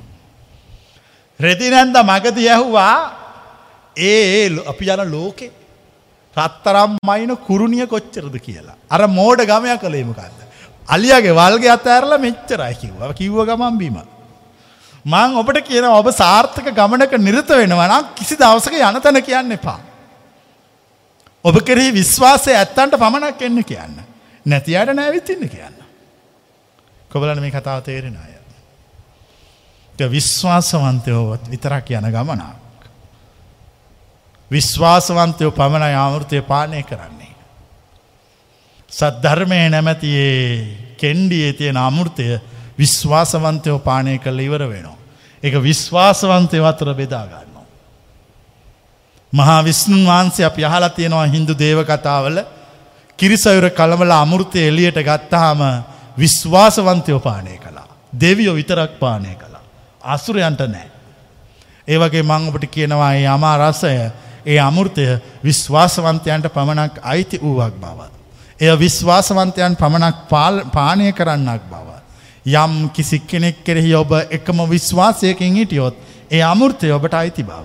රෙදි නැන්දා මගදී ඇහුවා ඒ අපි යන ලෝකේ රත්තරම් මයින කුරුණිය කොච්චරද කියලා. අර මෝඩ ගමයා කලේ මොකද්ද? අලියාගේ වල්ගේ අතෑරලා මෙච්චරයි කිව්වා. කිව්ව ගමන් බීම. මම ඔබට කියනවා ඔබ සාර්ථක ගමනක නිරත වෙනවා නම් කිසි දවසක යන තැන කියන්න එපා. ඔබ කෙරෙහි විශ්වාසය ඇත්තන්ට පමණක් එන්න කියන්න. නැති අයට නැවිත් ඉන්න කියන්න. කොබලන්න මේ කතාව තේරෙන අය. ඒ විශ්වාසවන්තයෝ විතරක් යන ගමනක්. විශ්වාසවන්තයෝ පමණයි අමෘතය පානය කරන්නේ. සද්ධර්මයේ නැමැති කෙන්ඩියේ තියෙන අමෘතය විශ්වාසවන්තයෝ පානය කළ ඉවර වෙනවා. ඒක විශ්වාසවන්තයෝ අතර බෙදා ගන්නවා. මහා විෂ්ණුන් වහන්සේ අපි අහලා තියෙනවා හින්දු දේව කතාවල කිරිසයුර කලමල අමෘතය එළියට ගත්තාම විශ්වාසවන්තයෝ පානය කළා. දෙවියෝ විතරක් පානය කළා. අසුරයන්ට නැහැ. ඒ වගේ මම ඔබට කියනවා මේ අමා රසය, ඒ අමෘතය විශ්වාසවන්තයන්ට පමණක් අයිති වූවක් බව. එය විශ්වාසවන්තයන් පමණක් පානය කරන්නක් බව. යම් කිසි කෙනෙක් කෙරෙහි ඔබ එකම විශ්වාසයකින් හිටියොත් ඒ අමෘතය ඔබට අයිති බව.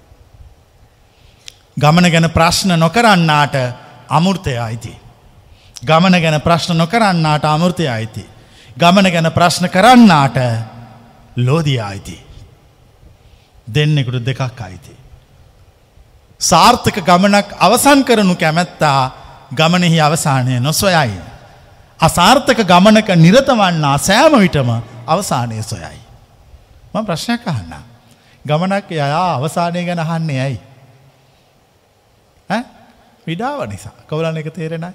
ගමන ගැන ප්‍රශ්න නොකරන්නාට අමෘතය අයිති. ගමන ගැන ප්‍රශ්න නොකරන්නාට අමෘතය අයිති. ගමන ගැන ප්‍රශ්න කරන්නාට ලෝදිය අයිති. දෙන්නෙකුට දෙකක් අයිති. සාර්ථක ගමනක් අවසන් කරනු කැමැත්තා ගමනෙහි අවසානය නොසොයයි. අසාර්ථක ගමනක නිරත වන්නා සෑම විටම අවසානය සොයයි. මම ප්‍රශ්නයක් අහන්නම්. ගමනක් යයා අවසානය ගැන අහන්නේ ඇයි? ඈ? විඩාව නිසා. කවුරුන් එක තේරෙන්නේ?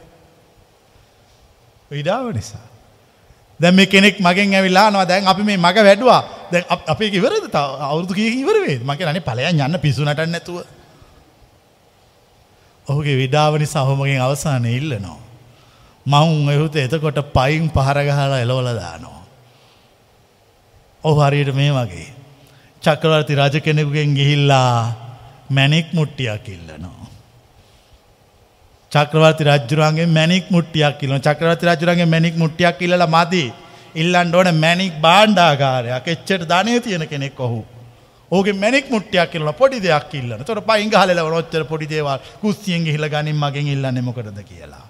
විඩාව නිසා. දැන් මේ කෙනෙක් මගෙන් ඇවිල්ලා අනවා දැන් අපි මේ මග වැඩුවා. දැන් අපි ඒක ඉවරද? තව අවුරුදු කීයක ඉවර වෙයිද? මම කියන්නේ අනේ ඵලයන් යන්න පිස්සු නටන්න නැතුව. ඔහුගේ විඩාව නිසා ඔහු මගෙන් අවසානයේ ඉල්ලනවා. මම එහුට එතකොට පයින් පහර ගහලා එලවලා දානවා. ඔහු හරියට මේ වගේ චක්‍රවර්ති රජ කෙනෙකුගෙන් ගිහිල්ලා මැණික් මුට්ටියක් ඉල්ලනවා. චක්‍රවර්ති රජුරන්ගෙන් මැණික් මුට්ටියක් ඉල්ලනවා. චක්‍රවර්ති රජුරන්ගෙන් මැණික් මුට්ටියක් ඉල්ලලා මදි. ඉල්ලන්න ඕනේ මැණික් භාණ්ඩාගාරයක්. එච්චර ධනෙ තියෙන කෙනෙක් ඔහු. ඔහුගේ මැණික් මුට්ටියක් ඉල්ලනවා පොඩි දෙයක් ඉල්ලන. ඒතකොට පයින් ගහලා එලවන ඔච්චර පොඩි දේවල් කුස්සියෙන් ගිහිල්ලා ගනින් මගෙන් ඉල්ලන්නේ මොකටද කියලා.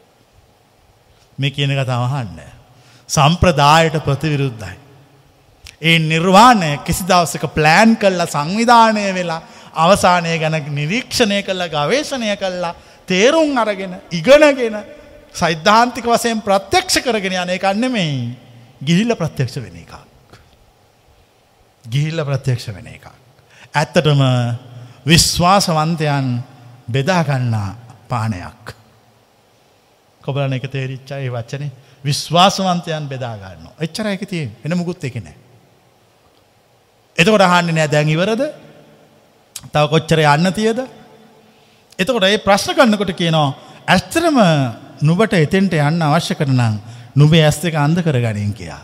මේ කියන එක තව අහන්න. සම්ප්‍රදායට ප්‍රතිවිරුද්ධයි. ඒ නිර්වාණය කිසි දවසක ප්ලෑන් කළා සංවිධානය වෙලා අවසානය ගැන නිරීක්ෂණය කළා ගවේෂණය කළා තේරුම් අරගෙන ඉගෙනගෙන සෛද්ධාන්තික වශයෙන් ප්‍රත්‍යක්ෂ කරගෙන යන එකක් නෙමෙයි. ගිහිල්ලා ප්‍රත්‍යක්ෂ වෙන එකක්. ගිහිල්ලා ප්‍රත්‍යක්ෂ වෙන එකක්. ඇත්තටම විශ්වාසවන්තයන් බෙදා ගන්නා පානයක්. කොබලන එක තේරිච්චා ඒ වචනේ විශ්වාසවන්තයන් බෙදා ගන්නවා. එච්චරයි ඒක තියෙන්නේ. වෙන මොකුත් එකේ නැහැ. එතකොට අහන්නේ නෑ දැන් ඉවරද? තව කොච්චර යන්න තියද? එතකොට මේ ප්‍රශ්න කරනකොට කියනවා ඇත්තටම නුඹට එතෙන්ට යන්න අවශ්‍ය කරනම් නුඹේ ඇස් දෙක අන්ධ කරගනින් කියලා.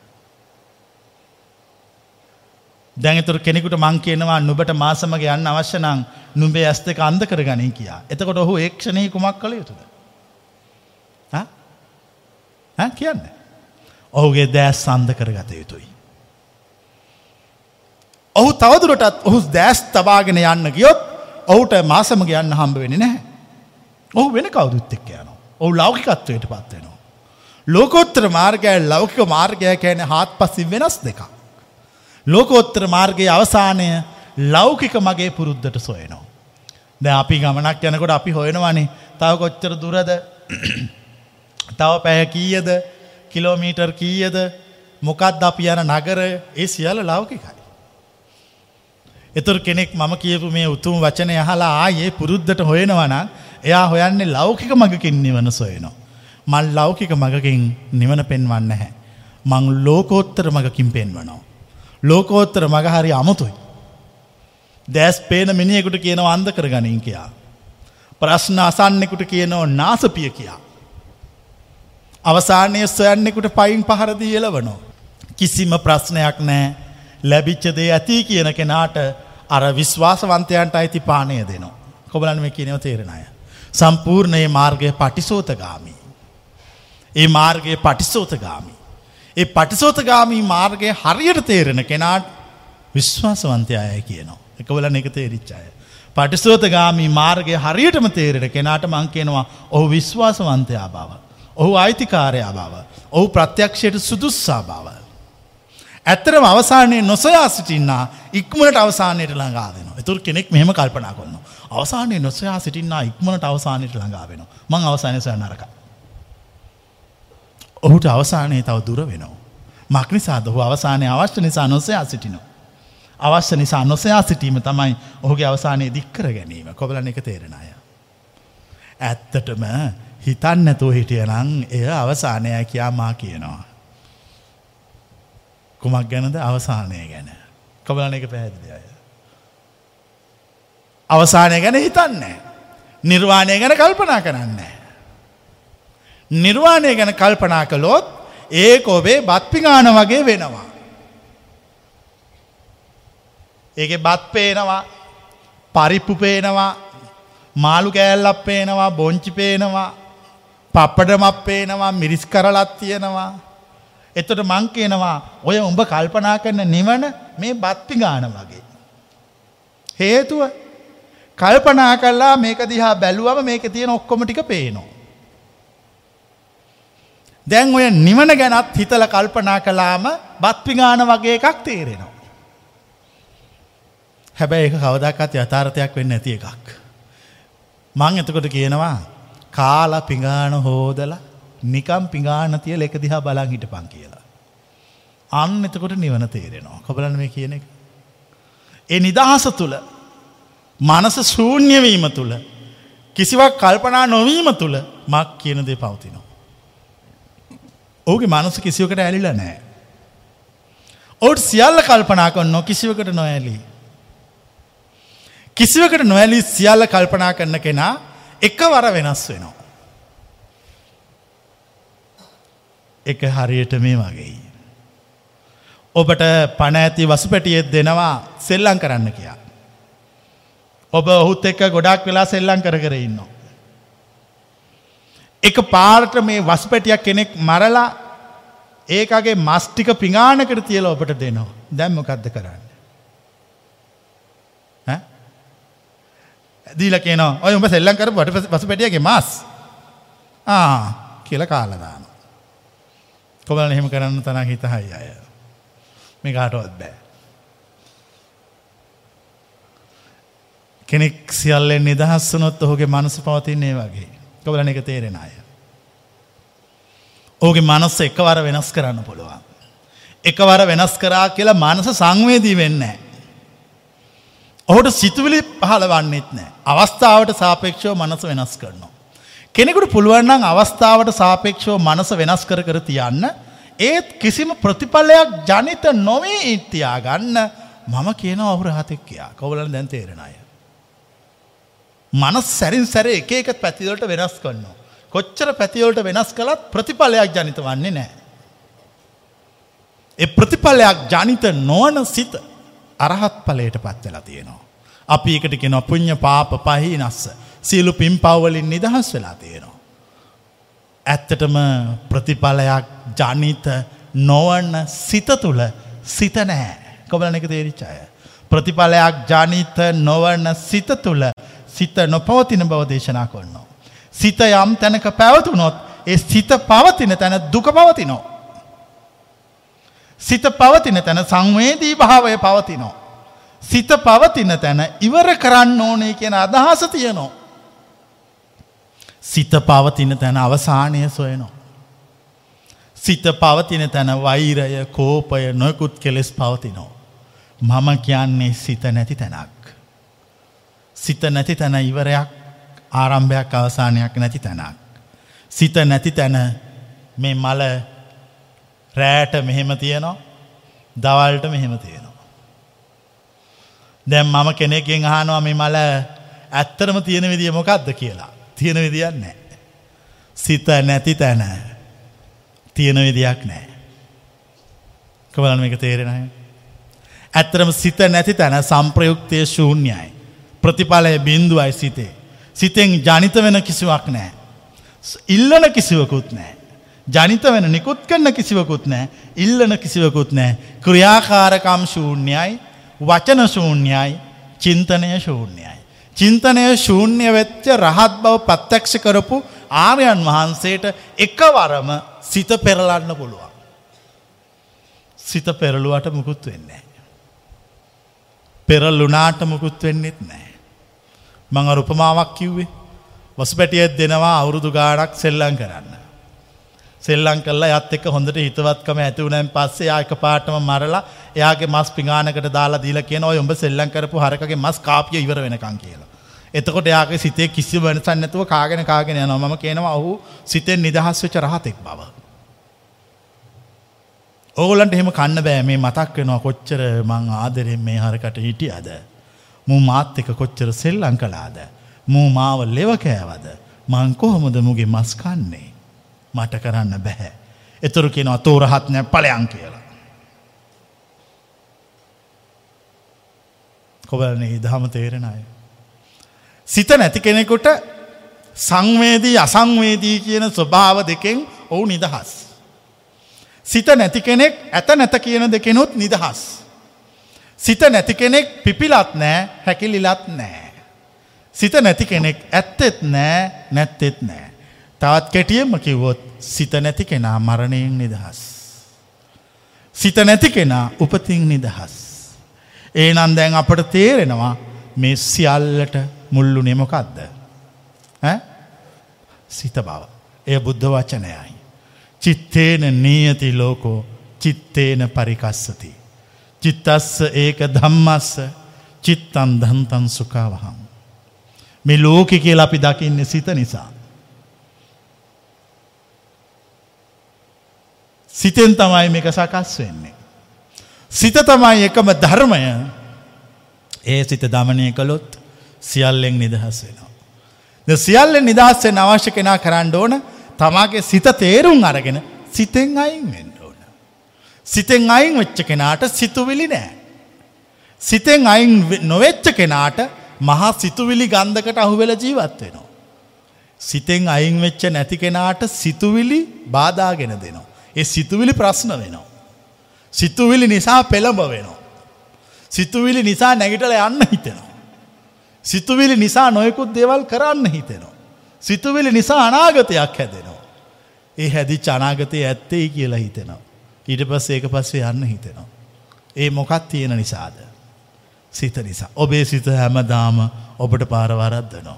දැන් ඒතර කෙනෙකුට මං කියනවා නුඹට මාසමග යන්න අවශ්‍ය නම් නුඹේ ඇස් දෙක අන්ධ කරගනින් කියලා. එතකොට ඔහු ඒ ක්ෂණේ කුමක් කළ යුතුද? හා? හා කියන්නේ? ඔහුගේ දැස් අන්ධ කරගත යුතුයි. ඔහු තවදුරටත් ඔහු දැස් තබාගෙන යන්න ගියොත් ඔහුට මාසමග යන්න හම්බ වෙන්නේ නැහැ. ඔහු වෙන කවුරුත් එක්ක යනවා. ඔහු ලෞකිකත්වයට පත් වෙනවා. ලෝකෝත්තර මාර්ගය ලෞකික මාර්ගය කියන්නේ හාත්පසින් වෙනස් දෙකක්. ලෝකෝත්තර මාර්ගයේ අවසානය ලෞකික මගේ පුරුද්දට සොයනවා. දැන් අපි ගමනක් යනකොට අපි හොයනවානේ තව කොච්චර දුරද? තව පැය කීයද? කිලෝමීටර් කීයද? මොකක්ද අපි යන නගරය? ඒ සියල්ල ලෞකිකයි. ඒතර කෙනෙක් මම කියපු මේ උතුම් වචනේ අහලා ආයේ පුරුද්දට හොයනවා නම් එයා හොයන්නේ ලෞකික මගකින් නිවන සොයනවා. මං ලෞකික මගකින් නිවන පෙන්වන්නේ නැහැ. මං ලෝකෝත්තර මගකින් පෙන්වනවා. ලෝකෝත්තර මග හරි අමුතුයි. දැස් පේන මිනිහෙකුට කියනවා අන්ධ කරගනින් කියලා. ප්‍රශ්න අසන්නෙකුට කියනවා නාසපිය කියලා. අවසානයේ සොයන්නෙකුට පයින් පහර දී එළවනවා. කිසිම ප්‍රශ්නයක් නැහැ. ලැබිච්ච දේ ඇති කියන කෙනාට අර විශ්වාසවන්තයන්ට අයිති පාණය දෙනවා. කොබලන් මේ කියනවා තේරෙන අය. සම්පූර්ණ මේ මාර්ගය පටිසෝතගාමි. ඒ මාර්ගය පටිසෝතගාමි. ඒ පටිසෝතගාමි මාර්ගය හරියට තේරෙන කෙනාට විශ්වාසවන්තයයි කියනවා. එකවලන එක තේරිච්ච අය. පටිසෝතගාමි මාර්ගය හරියටම තේරෙන කෙනාට මං කියනවා ඔහු විශ්වාසවන්තයා බව. ඔහු අයිතිකාරයා බව. ඔහු ප්‍රත්‍යක්ෂයට සුදුස්සා බව. ඇත්තරම අවසානයේ නොසොයා සිටින්නා ඉක්මනට අවසානයට ළඟා වෙනවා. ඒතර කෙනෙක් මෙහෙම කල්පනා කරනවා. අවසානයේ නොසොයා සිටින්නා ඉක්මනට අවසානයට ළඟා වෙනවා. මං අවසානයේ සොයන නරකයි. ඔහුට අවසානයේ තව දුර වෙනවා. මක් නිසාද? ඔහු අවසානයේ අවශ්‍ය නිසා නොසොයා සිටිනවා. අවශ්‍ය නිසා නොසොයා සිටීම තමයි ඔහුගේ අවසානයේ දික් කර ගැනීම. කොබලන් එක තේරෙන අය. ඇත්තටම හිතන්න නැතුව හිටියනම් එය අවසානයයි කියා මා කියනවා. කුමක් ගැනද? අවසානය ගැන. කොබලන එක පැහැදිලි අය. අවසානය ගැන හිතන්නේ. නිර්වාණය ගැන කල්පනා කරන්නේ. නිර්වාණය ගැන කල්පනා කළොත් ඒක ඔබේ බත් පිඟාන වගේ වෙනවා. ඒකේ බත් පේනවා, පරිප්පු පේනවා, මාළු කෑල්ලක් පේනවා, බොංචි පේනවා, පප්පඩමක් පේනවා, මිරිස් කරලක් තියෙනවා. එතකොට මං කියනවා ඔය උඹ කල්පනා කරන නිවන මේ බත් පිඟාන වගේ. හේතුව කල්පනා කළා මේක දිහා බැලුවම මේකේ තියෙන ඔක්කොම ටික පේනවා. දැන් ඔය නිවන ගැනත් හිතලා කල්පනා කළාම බත් පිඟාන වගේ එකක් තේරෙනවා. හැබැයි ඒක කවදාකවත් යථාර්ථයක් වෙන්නේ නැති එකක්. මං එතකොට කියනවා කාලා පිඟාන හොදලා නිකම් පිඟාන තියලා එක දිහා බලන් හිටපන් කියලා. අන්න එතකොට නිවන තේරෙනවා. කොබලන්න මේ කියන එක. ඒ නිදහස තුල මනස ශූන්‍ය වීම තුල කිසිවක් කල්පනා නොවීම තුල මක් කියන දේ පවතිනවා. ඔහුගේ මනස කිසිවකට ඇලිලා නැහැ. ඔහුට සියල්ල කල්පනා කරනවා කිසිවකට නොඇලී. කිසිවකට නොඇලී සියල්ල කල්පනා කරන කෙනා එකවර වෙනස් වෙනවා. එක හරියට මේ වගේ. ඔබට පණ ඇති වසුපැටියෙක් දෙනවා සෙල්ලම් කරන්න කියලා. ඔබ ඔහුත් එක්ක ගොඩාක් වෙලා සෙල්ලම් කර කර ඉන්නවා. එක පාරට මේ වසුපැටියක් කෙනෙක් මරලා ඒකගේ මස් ටික පිඟානකට තියලා ඔබට දෙනවා. දැන් මොකද්ද කරන්නේ? ඈ? දීලා කියනවා ඔය උඹ සෙල්ලම් කරපු වසුපැටියගේ මස් ආ කියලා කාලා දානවා. කොබලන් එහෙම කරන්න තරම් හිතයි අය. මේ කාටවත් බෑ. කෙනෙක් සියල්ලෙන් නිදහස් වුණොත් ඔහුගේ මනස පවතින්නේ වගේ. කොබලන් එක තේරෙන අය. ඔහුගේ මනස එකවර වෙනස් කරන්න පුළුවන්. එකවර වෙනස් කරා කියලා මනස සංවේදී වෙන්නේ නැහැ. ඔහුට සිතුවිලි පහළවන්නේත් නැහැ. අවස්ථාවට සාපේක්ෂව මනස වෙනස් කරනවා. කෙනෙකුට පුළුවන් නම් අවස්ථාවට සාපේක්ෂව මනස වෙනස් කර කර තියන්න ඒත් කිසිම ප්‍රතිඵලයක් ජනිත නොවේ තියාගන්න මම කියනවා ඔහු රහතෙක් කියලා. කොහොමද දැන් තේරෙන අය? මනස සැරින් සැරේ එක එක පැති වලට වෙනස් කරනවා. කොච්චර පැති වලට වෙනස් කළත් ප්‍රතිඵලයක් ජනිත වන්නේ නැහැ. ඒ ප්‍රතිඵලයක් ජනිත නොවන සිත අරහත් ඵලයටපත් වෙලා තියෙනවා. අපි ඒකට කියනවා පුඤ්ඤ පාප පහිනස්ස. සියලු පින්පව් වලින් නිදහස් වෙලා තියෙනවා. ඇත්තටම ප්‍රතිඵලයක් ජනිත නොවන සිත තුල සිත නැහැ. කොබලන එක තේරිච්ච අය. ප්‍රතිඵලයක් ජනිත නොවන සිත තුල සිත නොපවතින බව දේශනා කරනවා. සිත යම් තැනක පැවතුනොත් ඒ සිත පවතින තැන දුක පවතිනවා. සිත පවතින තැන සංවේදී භාවය පවතිනවා. සිත පවතින තැන ඉවර කරන්න ඕනේ කියන අදහස තියෙනවා. සිත පවතින තැන අවසානය සොයනවා. සිත පවතින තැන වෛරය, කෝපය, නොයෙකුත් කෙලෙස් පවතිනවා. මම කියන්නේ සිත නැති තැනක්. සිත නැති තැන ඉවරයක්, ආරම්භයක්, අවසානයක් නැති තැනක්. සිත නැති තැන මේ මල රැට මෙහෙම තියෙනවා, දවල්ට මෙහෙම තියෙනවා. දැන් මම කෙනෙක්ගෙන් අහනවා මේ මල ඇත්තටම තියෙන විදිය මොකක්ද කියලා. තියෙන විදියක් නැහැ. සිත නැති තැන තියෙන විදියක් නැහැ. කොහොමද මේක තේරෙන්නේ? ඇත්තටම සිත නැති තැන සංප්‍රයුක්තයේ ශූන්‍යයි. ප්‍රතිඵලය බිඳුවයි සිතේ. සිතෙන් ජනිත වෙන කිසිවක් නැහැ. ඉල්ලන කිසිවකුත් නැහැ. ජනිත වෙන නිකුත් කරන කිසිවකුත් නැහැ. ඉල්ලන කිසිවකුත් නැහැ. ක්‍රියාකාරකම් ශූන්‍යයි, වචන ශූන්‍යයි, චින්තනය ශූන්‍යයි. චින්තනය ශූන්‍ය වෙච්ච රහත් බව ප්‍රත්‍යක්ෂ කරපු ආර්යයන් වහන්සේට එකවරම සිත පෙරලන්න පුළුවන්. සිත පෙරළුවට මුකුත් වෙන්නේ නැහැ. පෙරළුණාට මුකුත් වෙන්නෙත් නැහැ. මම අර උපමාවක් කිව්වේ. වසුපැටියෙක් දෙනවා අවුරුදු ගාණක් සෙල්ලම් කරන්න. සෙල්ලම් කළා යත් එක්ක හොඳට හිතවත්කම ඇති වුණාන් පස්සේ යා එකපාරටම මරලා එයාගේ මස් පිඟානකට දාලා දීලා කියනවා ඔය උඹ සෙල්ලම් කරපු හරකගේ මස් කාපිය ඉවර වෙනකන් කියලා. එතකොට එයාගේ සිතේ කිසිම වෙනසක් නැතුව කාගෙන කාගෙන යනවා. මම කියනවා ඔහු සිතෙන් නිදහස් වෙච්ච රහතෙක් බව. ඕගොල්ලන්ට එහෙම කන්න බෑ. මේ මතක් වෙනවා කොච්චර මං ආදරෙන් මේ හරකට හිටියද. මූ මාත් එක්ක කොච්චර සෙල්ලම් කළාද. මූ මාව ලෙව කෑවද. මං කොහොමද මුගේ මස් කන්නේ? මට කරන්න බෑ. ඒතර කියනවා තෝ රහත් නෑ ඵලයන් කියලා. කොබලනේ ධම තේරෙන අය. සිත නැති කෙනෙකුට සංවේදී අසංවේදී කියන ස්වභාව දෙකෙන් ඔව් නිදහස්. සිත නැති කෙනෙක් ඇත නැත කියන දෙකෙනුත් නිදහස්. සිත නැති කෙනෙක් පිපිලත් නෑ, හැකිලිලත් නෑ. සිත නැති කෙනෙක් ඇත්තෙත් නෑ, නැත්තෙත් නෑ. තවත් කෙටියෙන්ම කිව්වොත් සිත නැති කෙනා මරණයෙන් නිදහස්. සිත නැති කෙනා උපතින් නිදහස්. එහෙනම් දැන් අපට තේරෙනවා මේ සියල්ලට මුල්ුනේ මොකද්ද? ඈ? සිත බව. ඒ බුද්ධ වචනයයි. චිත්තේන නියති ලෝකෝ චිත්තේන පරිකස්සති. චිත්තස්ස ඒක ධම්මස්ස චිත්තං ධන්තං සුඛවහං. මේ ලෝකේ කියලා අපි දකින්නේ සිත නිසා. සිතෙන් තමයි මේක සකස් වෙන්නේ. සිත තමයි එකම ධර්මය. ඒ සිත දමනය කළොත් සියල්ලෙන් නිදහස් වෙනවා. දැන් සියල්ලෙන් නිදහස් වෙන්න අවශ්‍ය කෙනා කරන්න ඕන තමාගේ සිත තේරුම් අරගෙන සිතෙන් අයින් වෙන්න ඕන. සිතෙන් අයින් වෙච්ච කෙනාට සිතුවිලි නැහැ. සිතෙන් අයින් නොවෙච්ච කෙනාට මහා සිතුවිලි ගන්ධකට අහු වෙලා ජීවත් වෙනවා. සිතෙන් අයින් වෙච්ච නැති කෙනාට සිතුවිලි බාධාගෙන දෙනවා. ඒ සිතුවිලි ප්‍රශ්න වෙනවා. සිතුවිලි නිසා පෙළඹ වෙනවා. සිතුවිලි නිසා නැගිටලා යන්න හිතෙනවා. සිතුවිලි නිසා නොයෙකුත් දේවල් කරන්න හිතෙනවා. සිතුවිලි නිසා අනාගතයක් හැදෙනවා. ඒ හැදිච්ච අනාගතය ඇත්තේ කියලා හිතෙනවා. ඊට පස්සේ ඒක පස්සේ යන්න හිතෙනවා. ඒ මොකක් තියෙන නිසාද? සිත නිසා. ඔබේ සිත හැමදාම ඔබට පාර වරද්දනවා.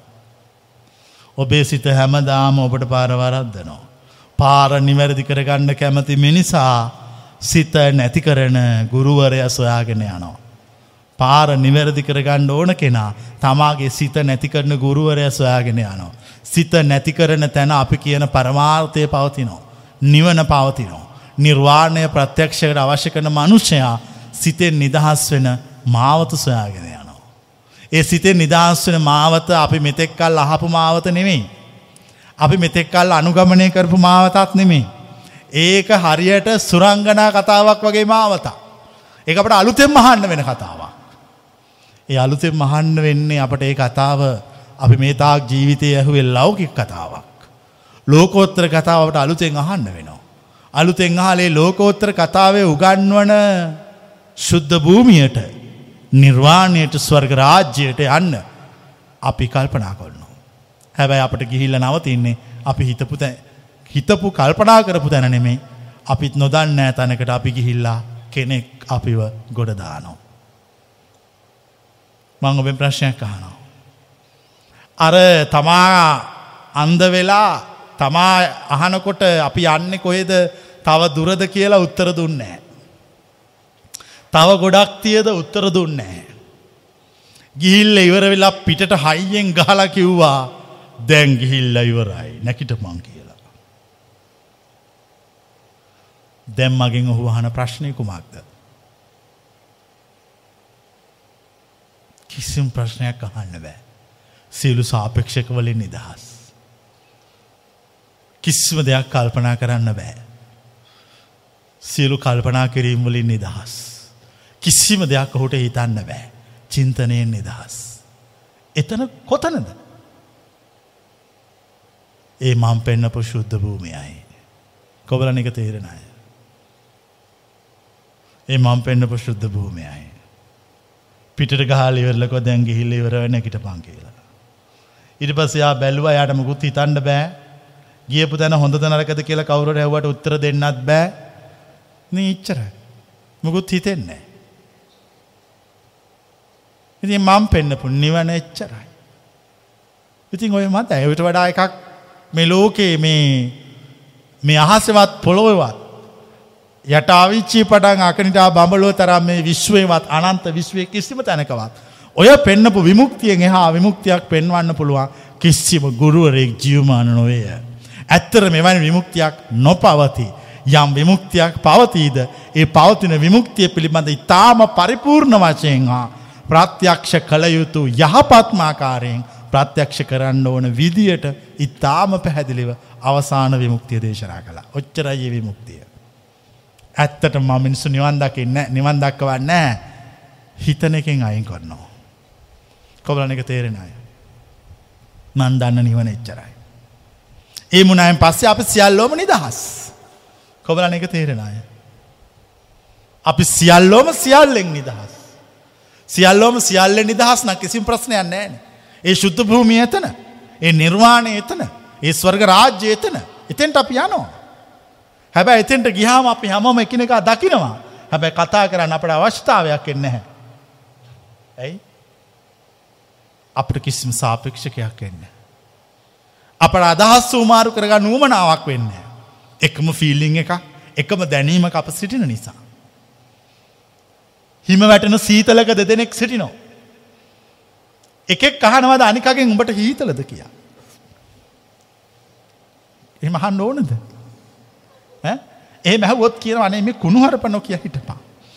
ඔබේ සිත හැමදාම ඔබට පාර වරද්දනවා. පාර නිවැරදි කරගන්න කැමති මිනිසා සිත නැති කරන ගුරුවරයා සොයාගෙන යනවා. පාර නිවැරදි කරගන්න ඕන කෙනා තමාගේ සිත නැති කරන ගුරුවරයා සොයාගෙන යනවා. සිත නැති කරන තැන අපි කියන පරමාර්ථය පවතිනවා. නිවන පවතිනවා. නිර්වාණය ප්‍රත්‍යක්ෂයට අවශ්‍ය කරන මනුෂ්‍යයා සිතෙන් නිදහස් වෙන මාවත සොයාගෙන යනවා. ඒ සිතෙන් නිදහස් වෙන මාවත අපි මෙතෙක් කල් අහපු මාවත නෙමෙයි. අපි මෙතෙක් කල් අනුගමනය කරපු මාවතක් නෙමෙයි. ඒක හරියට සුරංගනා කතාවක් වගේ මාවතක්. ඒක අපට අලුතෙන්ම අහන්න වෙන කතාවක්. ඒ අලුතෙන්ම අහන්න වෙන්නේ අපට ඒ කතාව අපි මේ තාක් ජීවිතයේ ඇහුවේ ලෞකික කතාවක්. ලෝකෝත්තර කතාව අපට අලුතෙන් අහන්න වෙනවා. අලුතෙන් අහලේ ලෝකෝත්තර කතාවේ උගන්වන ශුද්ධ භූමියට නිර්වාණයට ස්වර්ග රාජ්‍යයට යන්න අපි කල්පනා කරනවා. හැබැයි අපිට ගිහිල්ලා නවතින්නේ අපි හිතපු තැන හිතපු කල්පනා කරපු තැන නෙමෙයි. අපිත් නොදන්නේ තැනකට අපි ගිහිල්ලා කෙනෙක් අපිව ගොඩ දානවා. මම ඔබෙන් ප්‍රශ්නයක් අහනවා. අර තමා අන්ධ වෙලා තමා අහනකොට අපි යන්නේ කොහෙද තව දුරද කියලා උත්තර දුන්නේ නැහැ. තව ගොඩක් තියද උත්තර දුන්නේ නැහැ. ගිහිල්ලා ඉවර වෙලා පිටට හයියෙන් ගහලා කිව්වා දැන් ගිහිල්ලා ඉවරයි නැකිටපන් කියලා. දැන් මගෙන් ඔහු අහන ප්‍රශ්නේ කුමක්ද? කිසිම ප්‍රශ්නයක් අහන්න බෑ. සියලු සාපේක්ෂක වලින් නිදහස්. කිසිම දෙයක් කල්පනා කරන්න බෑ. සියලු කල්පනා කිරීම වලින් නිදහස්. කිසිම දෙයක් ඔහුට හිතන්න බෑ. චින්තනයෙන් නිදහස්. එතන කොතනද? ඒ මම පෙන්නපු ශුද්ධ භූමියයි. කොබලන එක තේරෙන අය. ඒ මම පෙන්නපු ශුද්ධ භූමියයි. පිටට ගහලා ඉවරලකෝ දැන් ගිහිල්ලා ඉවර වෙන්න කිටපන් කියලා. ඊට පස්සේ ආ බැලුවා යාට මොකුත් හිතන්න බෑ. ගියපු තැන හොඳද නරකද කියලා කවුරුර ඇහුවට උත්තර දෙන්නත් බෑ. නේ ඉච්චරයි. මොකුත් හිතෙන්නේ නැහැ. ඉතින් මම පෙන්නපු නිවන එච්චරයි. ඉතින් ඔය මත ඒකට වඩා එකක් මේ ලෝකේ මේ මේ අහසෙවත් පොළොවේවත් යට ආවිච්චි පටන් අකනිටා බඹලෝ තරම් මේ විශ්වයේවත් අනන්ත විශ්වයේ කිසිම තැනකවත් ඔය පෙන්නපු විමුක්තියෙන් එහා විමුක්තියක් පෙන්වන්න පුළුවන් කිසිම ගුරුවරයෙක් ජීවමාන නොවේ. ඇත්තට මෙවැනි විමුක්තියක් නොපවතී. යම් විමුක්තියක් පවතීද ඒ පවතින විමුක්තිය පිළිබඳ ඊටාම පරිපූර්ණ වශයෙන් හා ප්‍රත්‍යක්ෂ කළ යුතු යහපත්ම ආකාරයෙන් ප්‍රත්‍යක්ෂ කරන්න ඕන විදියට ඊටාම පැහැදිලිව අවසාන විමුක්තිය දේශනා කළා. ඔච්චරයි මේ විමුක්තිය. ඇත්තටම මම මිනිස්සු නිවන් දකින්නේ නිවන් දක්වන්නේ නැහැ. හිතන එකෙන් අයින් කරනවා. කොබලන එක තේරෙන අය. මන් දන්න නිවන එච්චරයි. ඒ මුණයෙන් පස්සේ අපි සියල්ලෝම නිදහස්. කොබලන එක තේරෙන අය. අපි සියල්ලෝම සියල්ලෙන් නිදහස්. සියල්ලෝම සියල්ලෙන් නිදහස් නම් කිසිම ප්‍රශ්නයක් නැහැ. ඒ ශුද්ධ භූමිය එතන. ඒ නිර්වාණය එතන. ඒ ස්වර්ග රාජ්‍යය එතන. එතෙන්ට අපි යනවා. හැබැයි එතෙන්ට ගියාම අපි හැමෝම එකිනෙකා දකිනවා. හැබැයි කතා කරන්න අපට අවශ්‍යතාවයක් එන්නේ නැහැ. ඇයි අපට කිසිම සාපේක්ෂකයක් වෙන්න. අපට අදහස් සූමාරු කරගන්න නුවමනාවක් වෙන්න. එකම ෆීලිං එක එකම දැනීමක අප සිටින නිසා. හිම වැටෙන සීතලක දෙදෙනෙක් සිටිනෝ. එකෙක් අහනවාද අනිකගෙන් උඹට හීතලද කියා. එහෙම අහන්න ඕනද? ඈ එහෙම ඇහුවොත් කියනවා අනේ මේ කුණුහරුප නොකිය හිටපන්.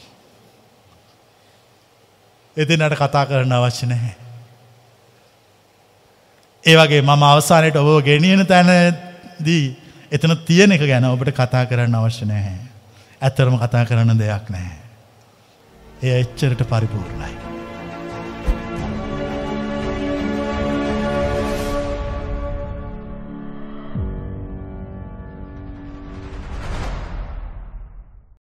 එදිනට කතා කරන්න අවශ්‍ය නැහැ. ඒ වගේ මම අවසානයේ ඔබව ගෙනියන තැනදී එතන තියෙන එක ගැන ඔබට කතා කරන්න අවශ්‍ය නැහැ. ඇත්තටම කතා කරන්න දෙයක් නැහැ. එය එච්චරට පරිපූර්ණයි.